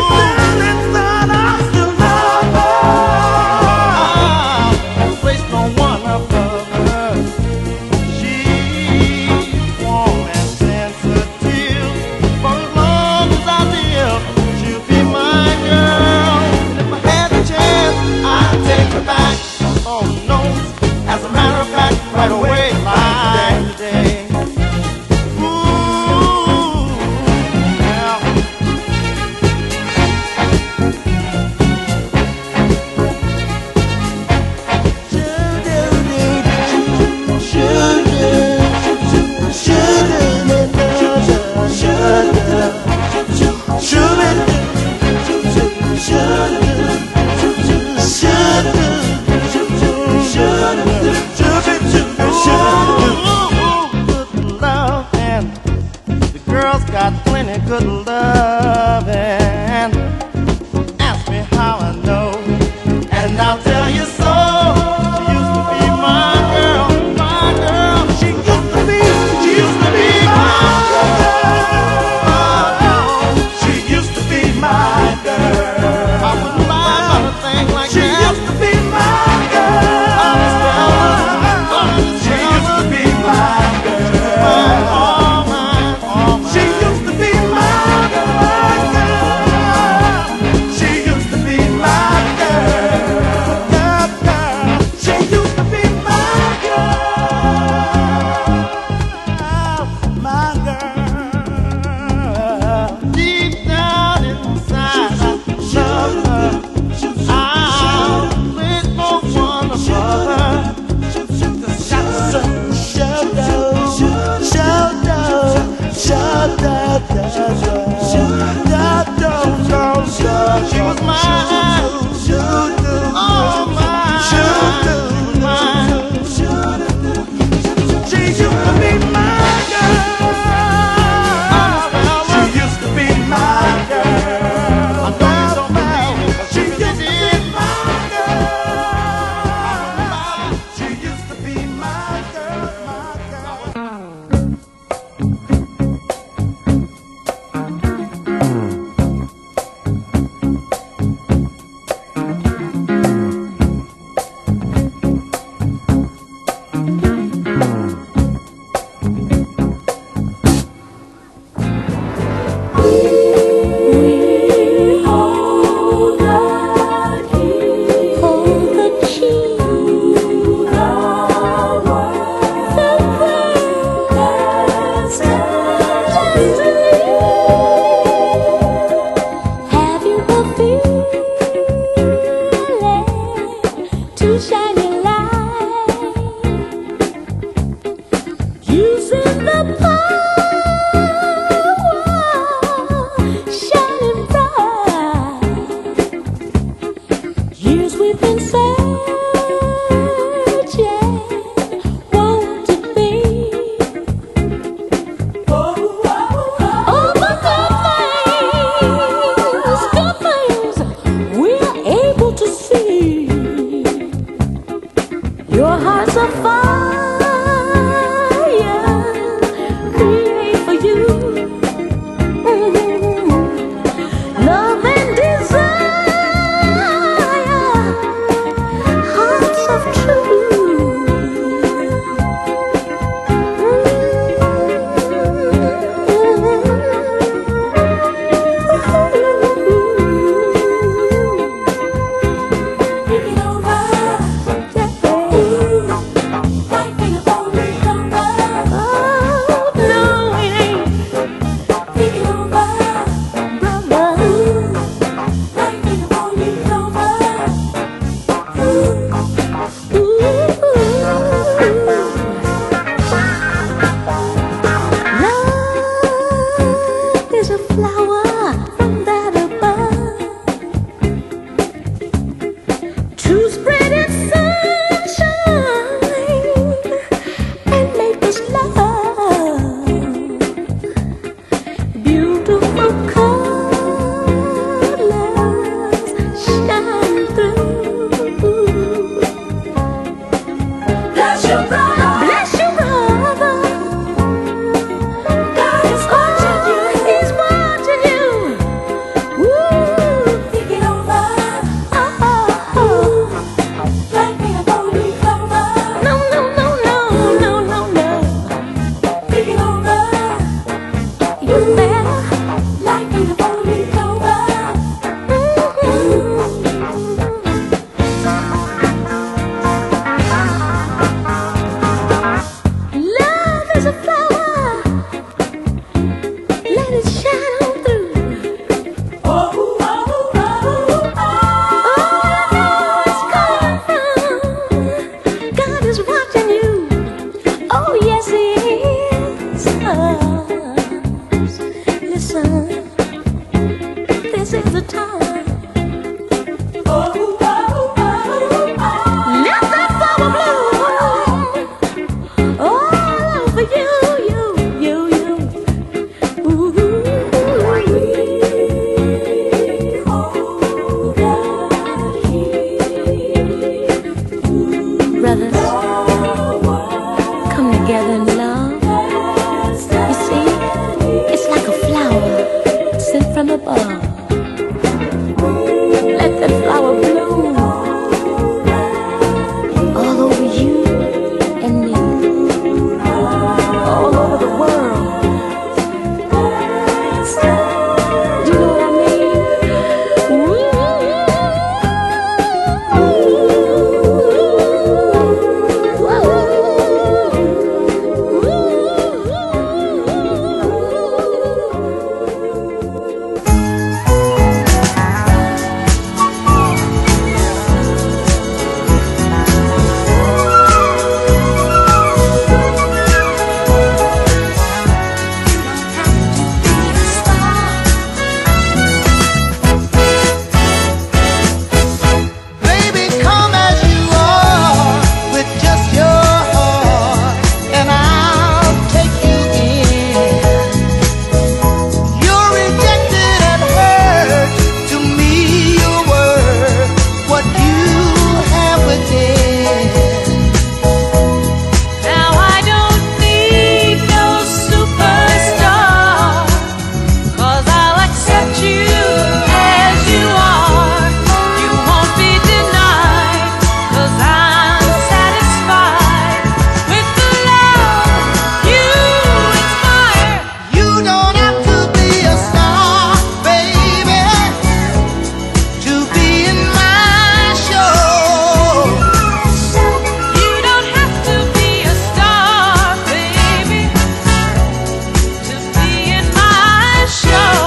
this is the time. Oh, oh, oh, oh. Let that flower bloom all over you, you, you, you. Ooh, brothers, come together in love. You see, it's like a flower sent from above. Let that flower bloom all over you and me, all over the world. Do you know what I mean? Baby, come as you are with just your heart, and I'll take you in. You're rejected and hurt. To me, you're worth what you have within. Now I don't need no superstar, 'cause I'll accept you as you are. You won't be denied, 'cause I'm satisfied with the love you inspire. You don't have to be a star, baby, to be in my show. You don't have to be a star, baby, to be in my show.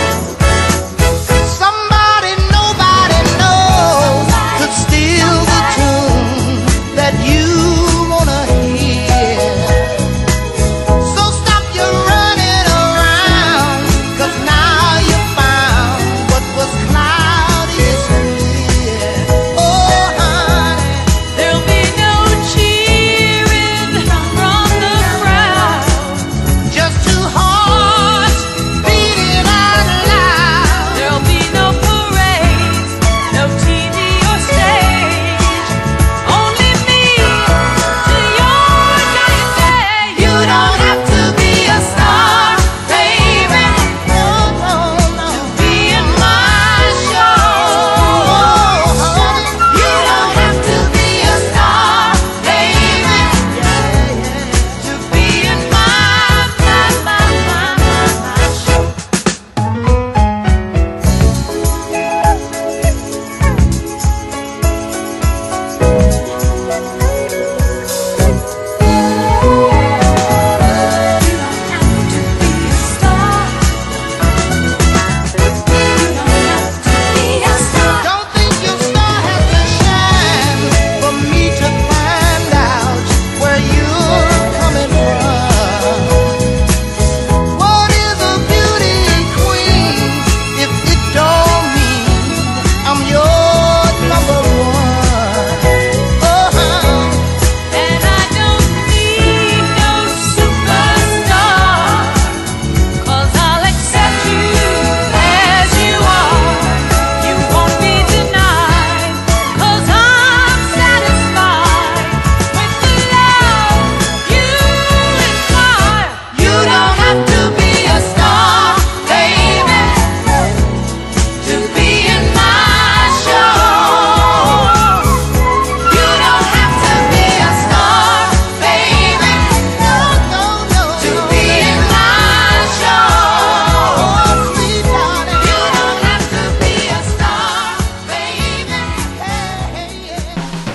Somebody nobody knows could steal the tune that you wanna hear. So stop your running around, 'cause now you found what was cloudy is clear. Oh, honey, There'll be no cheering from the crowd. just two hearts beating out loud. There'll be no parades, no T V or stage. Only me to your dying day. You don't have to be a star, baby, no, no, no, to be in my show. You don't have to be a star, baby, to be in my, my, my, my, my show. Don't think your star has to shine for me to find out where you're coming from. What is a beauty queen if it don't mean I'm your number one? Oh, And I don't need no superstar, 'cause I'll accept you as you are. You won't be denied, 'cause I'm satisfied with the love you inspire. you don't have to be a star, baby, to be in my show. You don't have to be a star, baby, no, no, no, to be in my show. Sweet darling, you don't have to be a star, baby. Hey, yeah.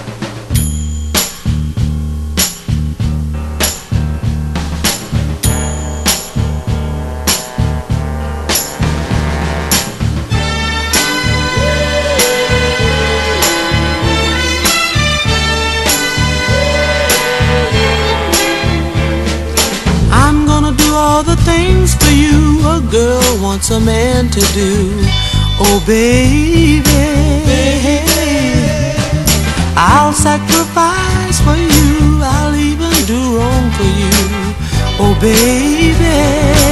I'm gonna do all the things for you a girl wants a man to do. Oh baby, I'll sacrifice for you, I'll even do wrong for you. Oh baby,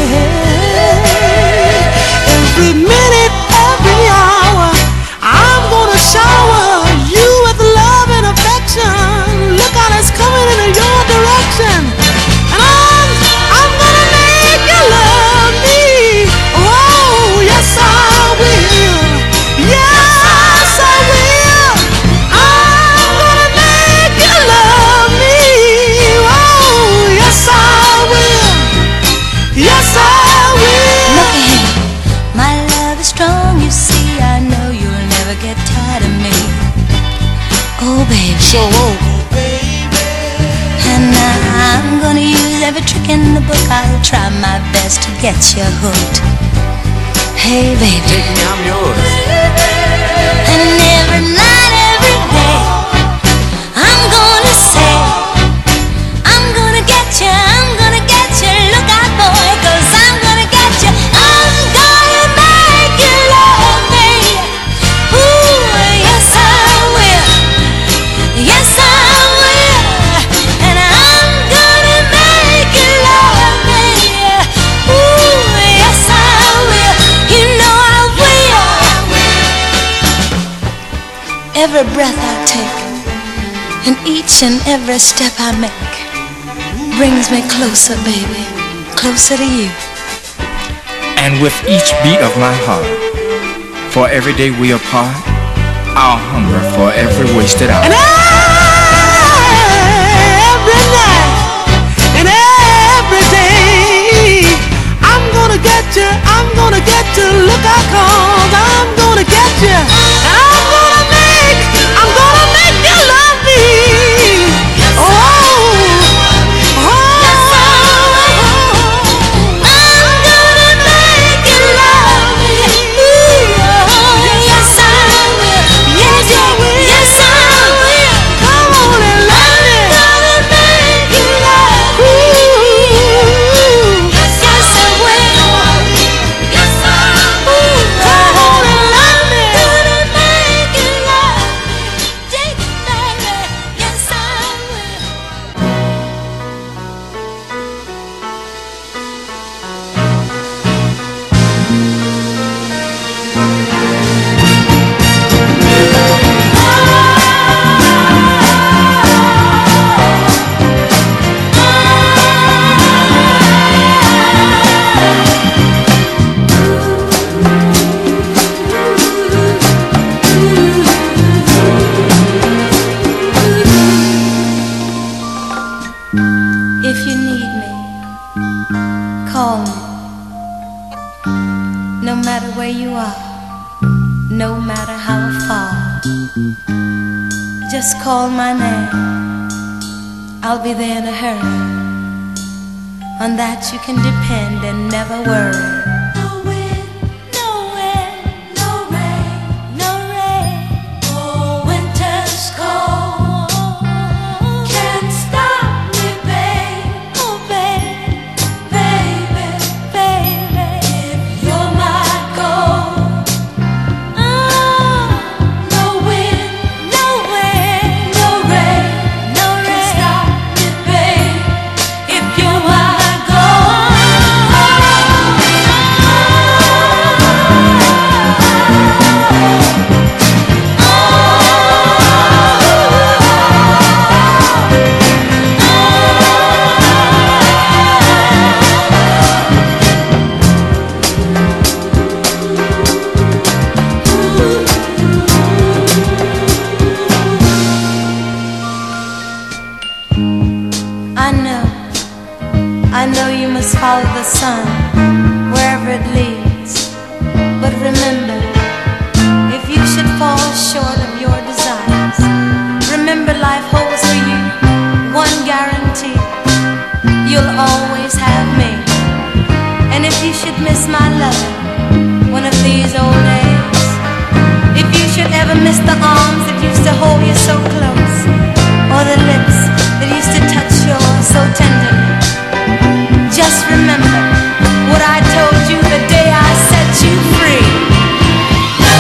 every minute, every hour, I'm gonna shower you with love and affection. Look out, it's coming in your direction. And I'm, I'm gonna make you love me. Oh, yes I will. Yes I will. I'm gonna make you love me. Oh, yes I will. Yes I will. Look ahead, my love is strong, you see. I know you'll never get tired of me. Oh baby, So, oh, and I'm gonna use every trick in the book. I'll try my best to get you hooked. Hey baby, Take me, I'm yours. and every night, every day, I'm gonna say, I'm gonna get you, I'm gonna get you. Look out boy, 'cause I'm gonna get you. I'm gonna make you love me. Ooh, yes I will. Yes I will. And I'm gonna make you love me. Ooh, yes I will. You know I will. Every breath I take and each and every step I make brings me closer, baby, closer to you. And with each beat of my heart, for every day we apart, I'll hunger for every wasted hour. and every night and every day, I'm gonna get you, I'm gonna get you. Look out, 'cause I'm gonna get you. I'm gonna make, I'm gonna make you love me. Oh, oh, I'm gonna make you love me. Ooh, yes I will. Yes I will. Yes I will. come on and love me. I'm gonna make you love me. Yes I will. Yes I will. Come on and love me. Gonna make you love me. Take it, baby. Yes I will. If you need me, call me. No matter where you are, no matter how far, just call my name. I'll be there in a hurry. On that you can depend and never worry. No wind, no wind, no rain, no rain. Oh, winter's cold can't stop me, babe. Oh, babe, baby, baby, if you're my gold. Oh, no wind, no wind, no rain, no rain, can stop me, babe. If you're my gold. I know, I know you must follow the sun wherever it leads. But remember, if you should fall short of your desires, remember life holds for you one guarantee: you'll always have me. And if you should miss my love one of these old days, if you should ever miss the arms that used to hold you so close, or the lips that used to touch yours so tenderly, just remember what I told you the day I set you free.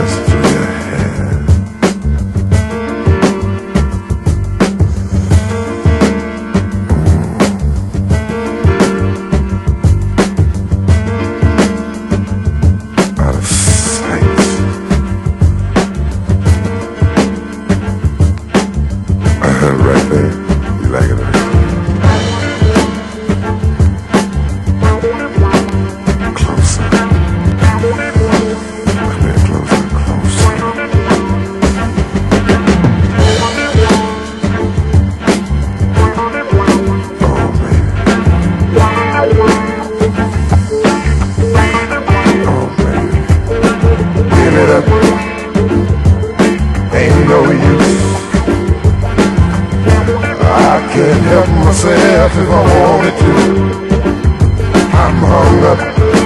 If I wanted to, I'm hung up,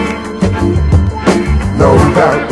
no doubt.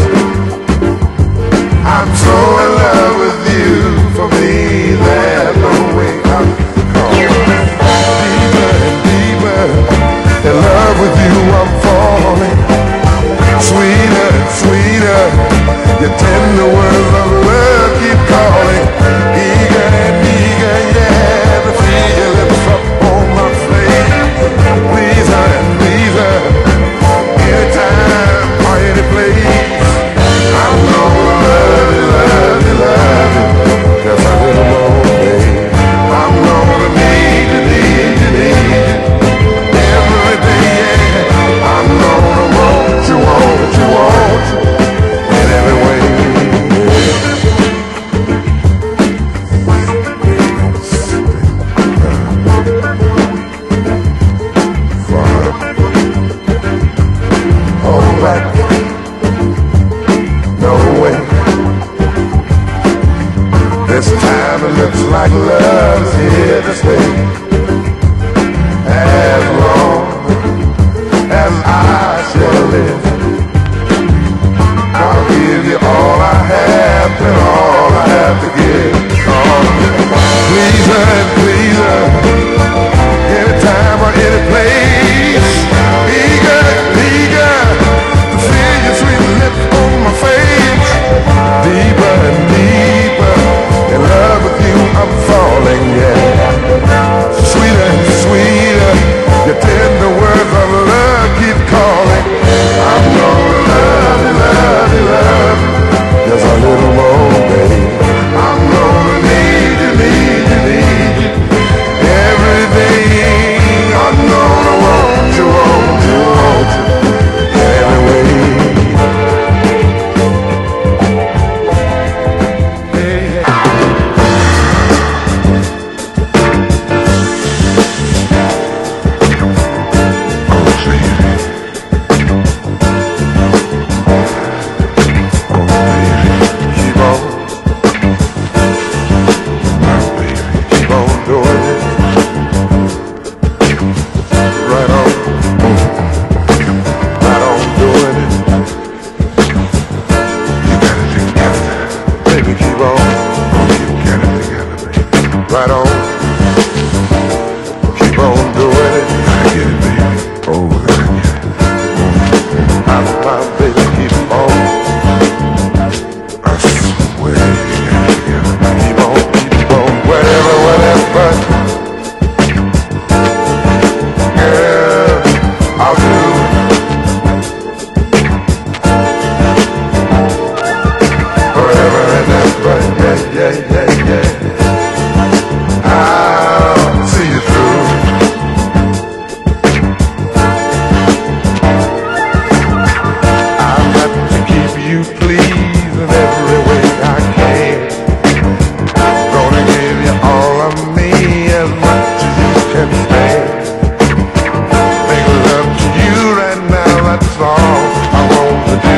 I'm so in love with you, for me there's no way I'm going. Deeper and deeper in love with you I'm falling. Sweeter and sweeter, your tender words of love keep calling. Eager and eager, yeah, to feel your lips up on my face. Please her and please her, anytime or any place. I'm gonna love you, love you, love you, just a little more, babe. I'm gonna need you, need you, need you, every day, yeah. I'm gonna want you, want you, want you, in every way, yeah. This time it looks like love's here to stay. As long as I shall live, I'll give you all I have and all I have to give. Oh, please her and please her, anytime or any place. Eager, eager to feel your sweet lips on my face. Deeper and deeper in love with you I'm falling, yeah. Sweeter and sweeter, your tender words of love keep calling. I'm gonna love you, love you, love you, just a little more, babe. I'm gonna need you, need you, need you, every day. I'm gonna want you, want you, want you, every way. Right on, keep on doing it. I get it, baby. Oh, I get it. I'm my baby, keep on. I swear you got it together. Keep on, keep on, whatever, whatever. Girl, I'll do it. Forever and ever, yeah, yeah, yeah, yeah. I'll see you through. I've got to keep you pleased in every way I can. Gonna give you all of me as much as you can stand. Make love to you right now, that's all I want to do.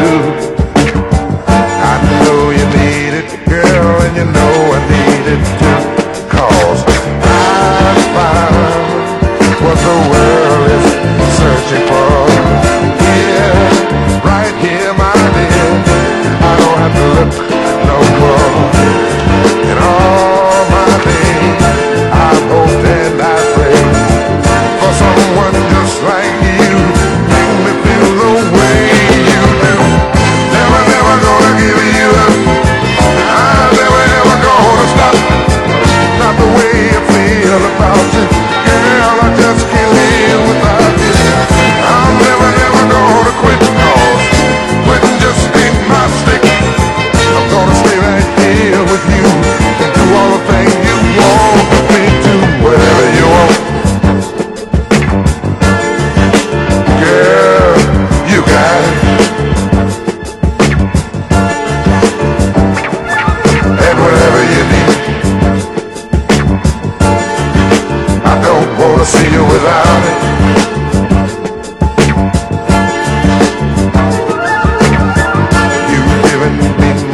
I know you need it, girl, and you know I need it too. Cause I found what the world is searching for. Here, right here, my dear, I don't have to look no more. In all my days, I've hoped and I prayed for someone just like you. Make me feel the way you do. Never, never gonna give you up.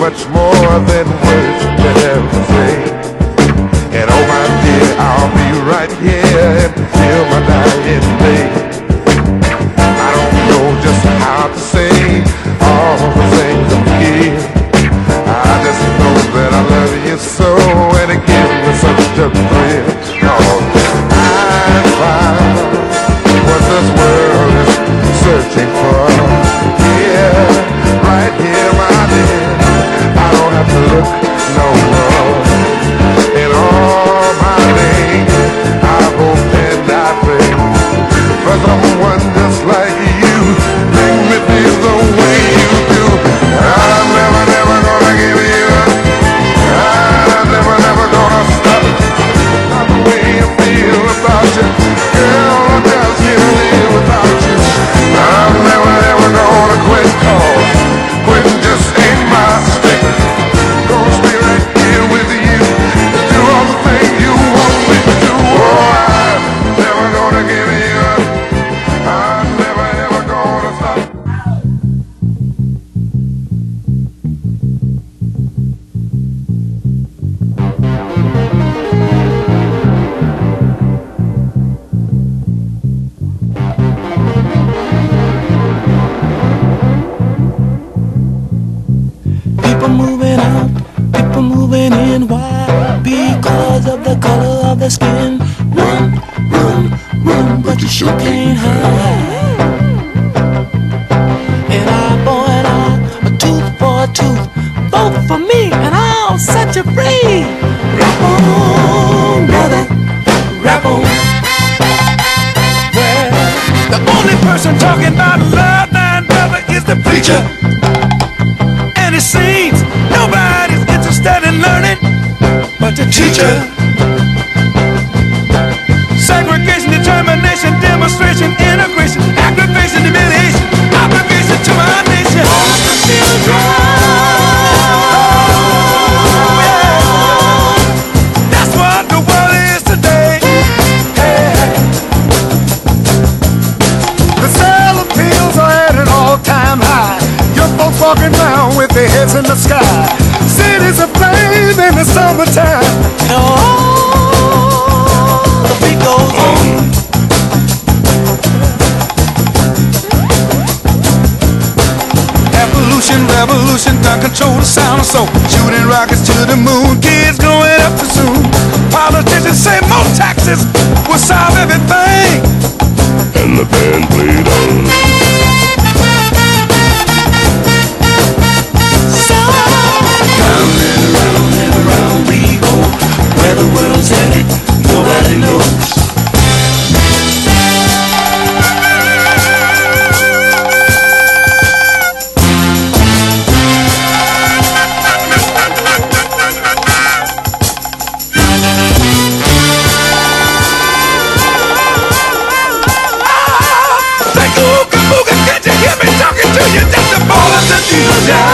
much more than words can ever say. And oh my dear, I'll be right here until my dying day. I don't know just how to say all the things I feel. I just know that I love you so, and it gives me such a thrill. Oh, I found what this world is searching for. Yeah, right here, my dear. I don't have to look no more. In all my days, I hope and I pray for someone just like you. Make me feel the way you do. I'm never, never gonna give you up. I'm never, never gonna stop. Not the way you feel about you, girl. I just can't live without you. I'm never, never gonna quit, 'cause quitting just ain't my stick. Gonna stay right here with you and do all the things you want me to do. Oh, I'm never gonna give you up. I'm never, ever gonna stop. People moving out, people moving in. Why? Because of the color of their skin. Run, run, run, but you sure can't hide. An eye for an eye, a tooth for a tooth, both for me, and I'll set you free. Rap on, brother, rap on. Well, the only person talking about love, nine brother, is the preacher. And it seems nobody's interested in learning but the teacher. Segregation, determination, demonstration, integration, aggravation, humiliation, obligation to my nation. All of the children. Oh, yeah. That's what the world is today. Hey. The sale of pills are at an all-time high. Your folks walking around with their heads in the sky. Cities aflame in the summertime. And oh, the beat goes on. Evolution, revolution, done control the sound of soul. Shooting rockets to the moon, kids growing up too soon. Politicians say more taxes will solve everything. And the band played on. Where the world's headed, nobody knows. Like ooga booga, can't you hear me talking to you? That's the ball of the future.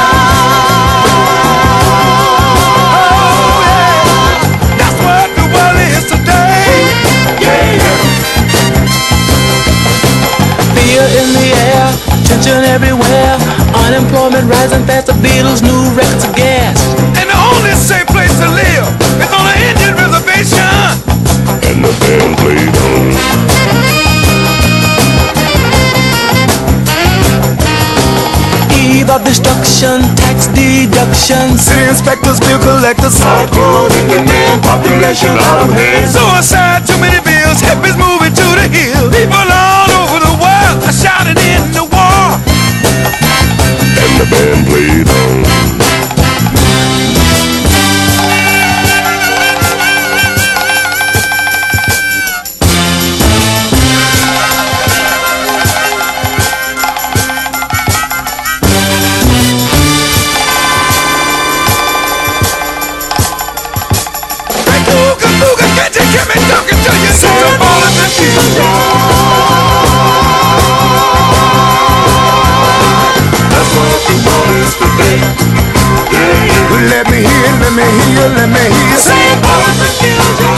In the air, tension everywhere, unemployment rising fast, the Beatles' new records of gas. And the only safe place to live is on an Indian reservation. And the band played on. Eve of destruction, tax deduction, city inspectors, bill collectors, hardcore man, population out of hand. Suicide, too many bills, hippies moving to the hills. People all over the world are shouting in the war. And the band played on. Can't you hear me talking to you? Say the ball of the future. That's what the ball is today. Yeah. Let me hear, let me hear, let me hear. Say the ball of the future.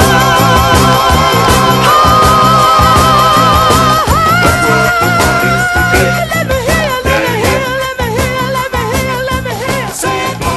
That's what the ball is today. Let me hear, let me hear, let me hear, let me hear, let me hear. Say the ball.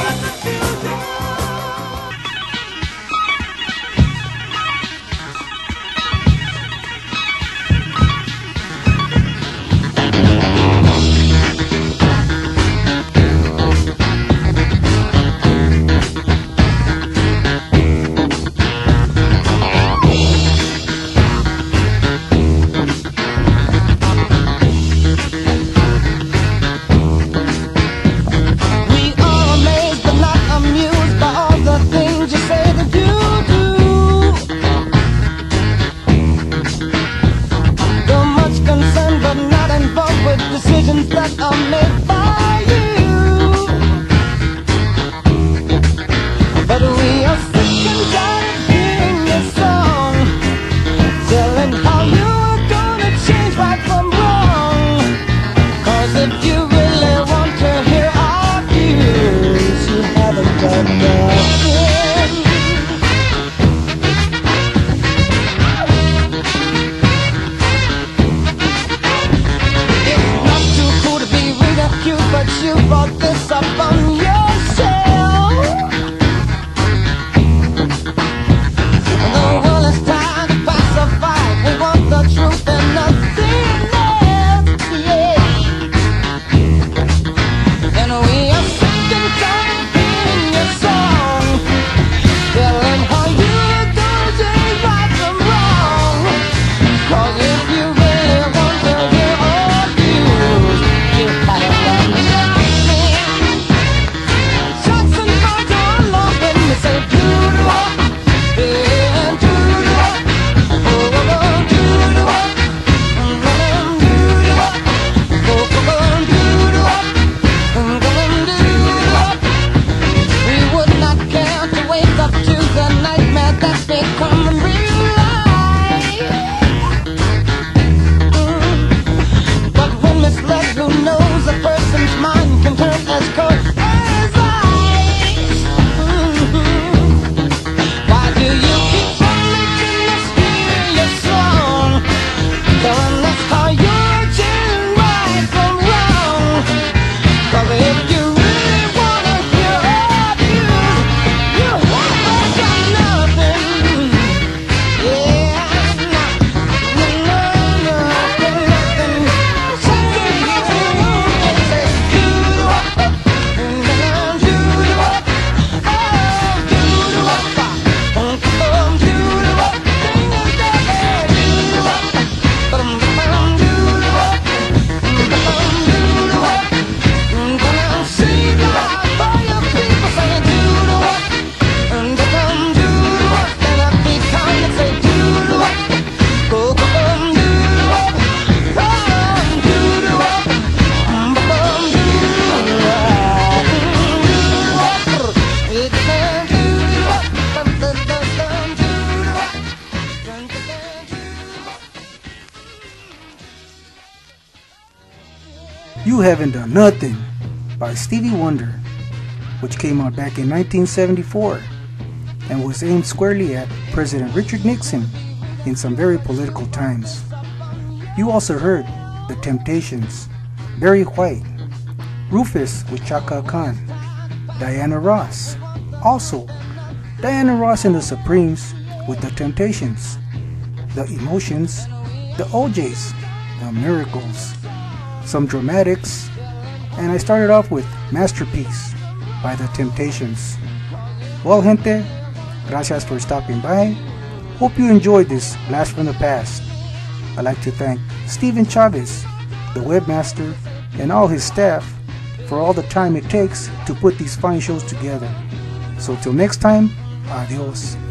You Haven't Done Nothing by Stevie Wonder, which came out back in nineteen seventy-four and was aimed squarely at President Richard Nixon in some very political times. You also heard The Temptations, Barry White, Rufus with Chaka Khan, Diana Ross, also Diana Ross and the Supremes with The Temptations, The Emotions, The O Js, The Miracles, some Dramatics, and I started off with Masterpiece by The Temptations. Well, gente, gracias for stopping by. Hope you enjoyed this blast from the past. I'd like to thank Steven Chavez, the webmaster, and all his staff for all the time it takes to put these fine shows together. So till next time, adios.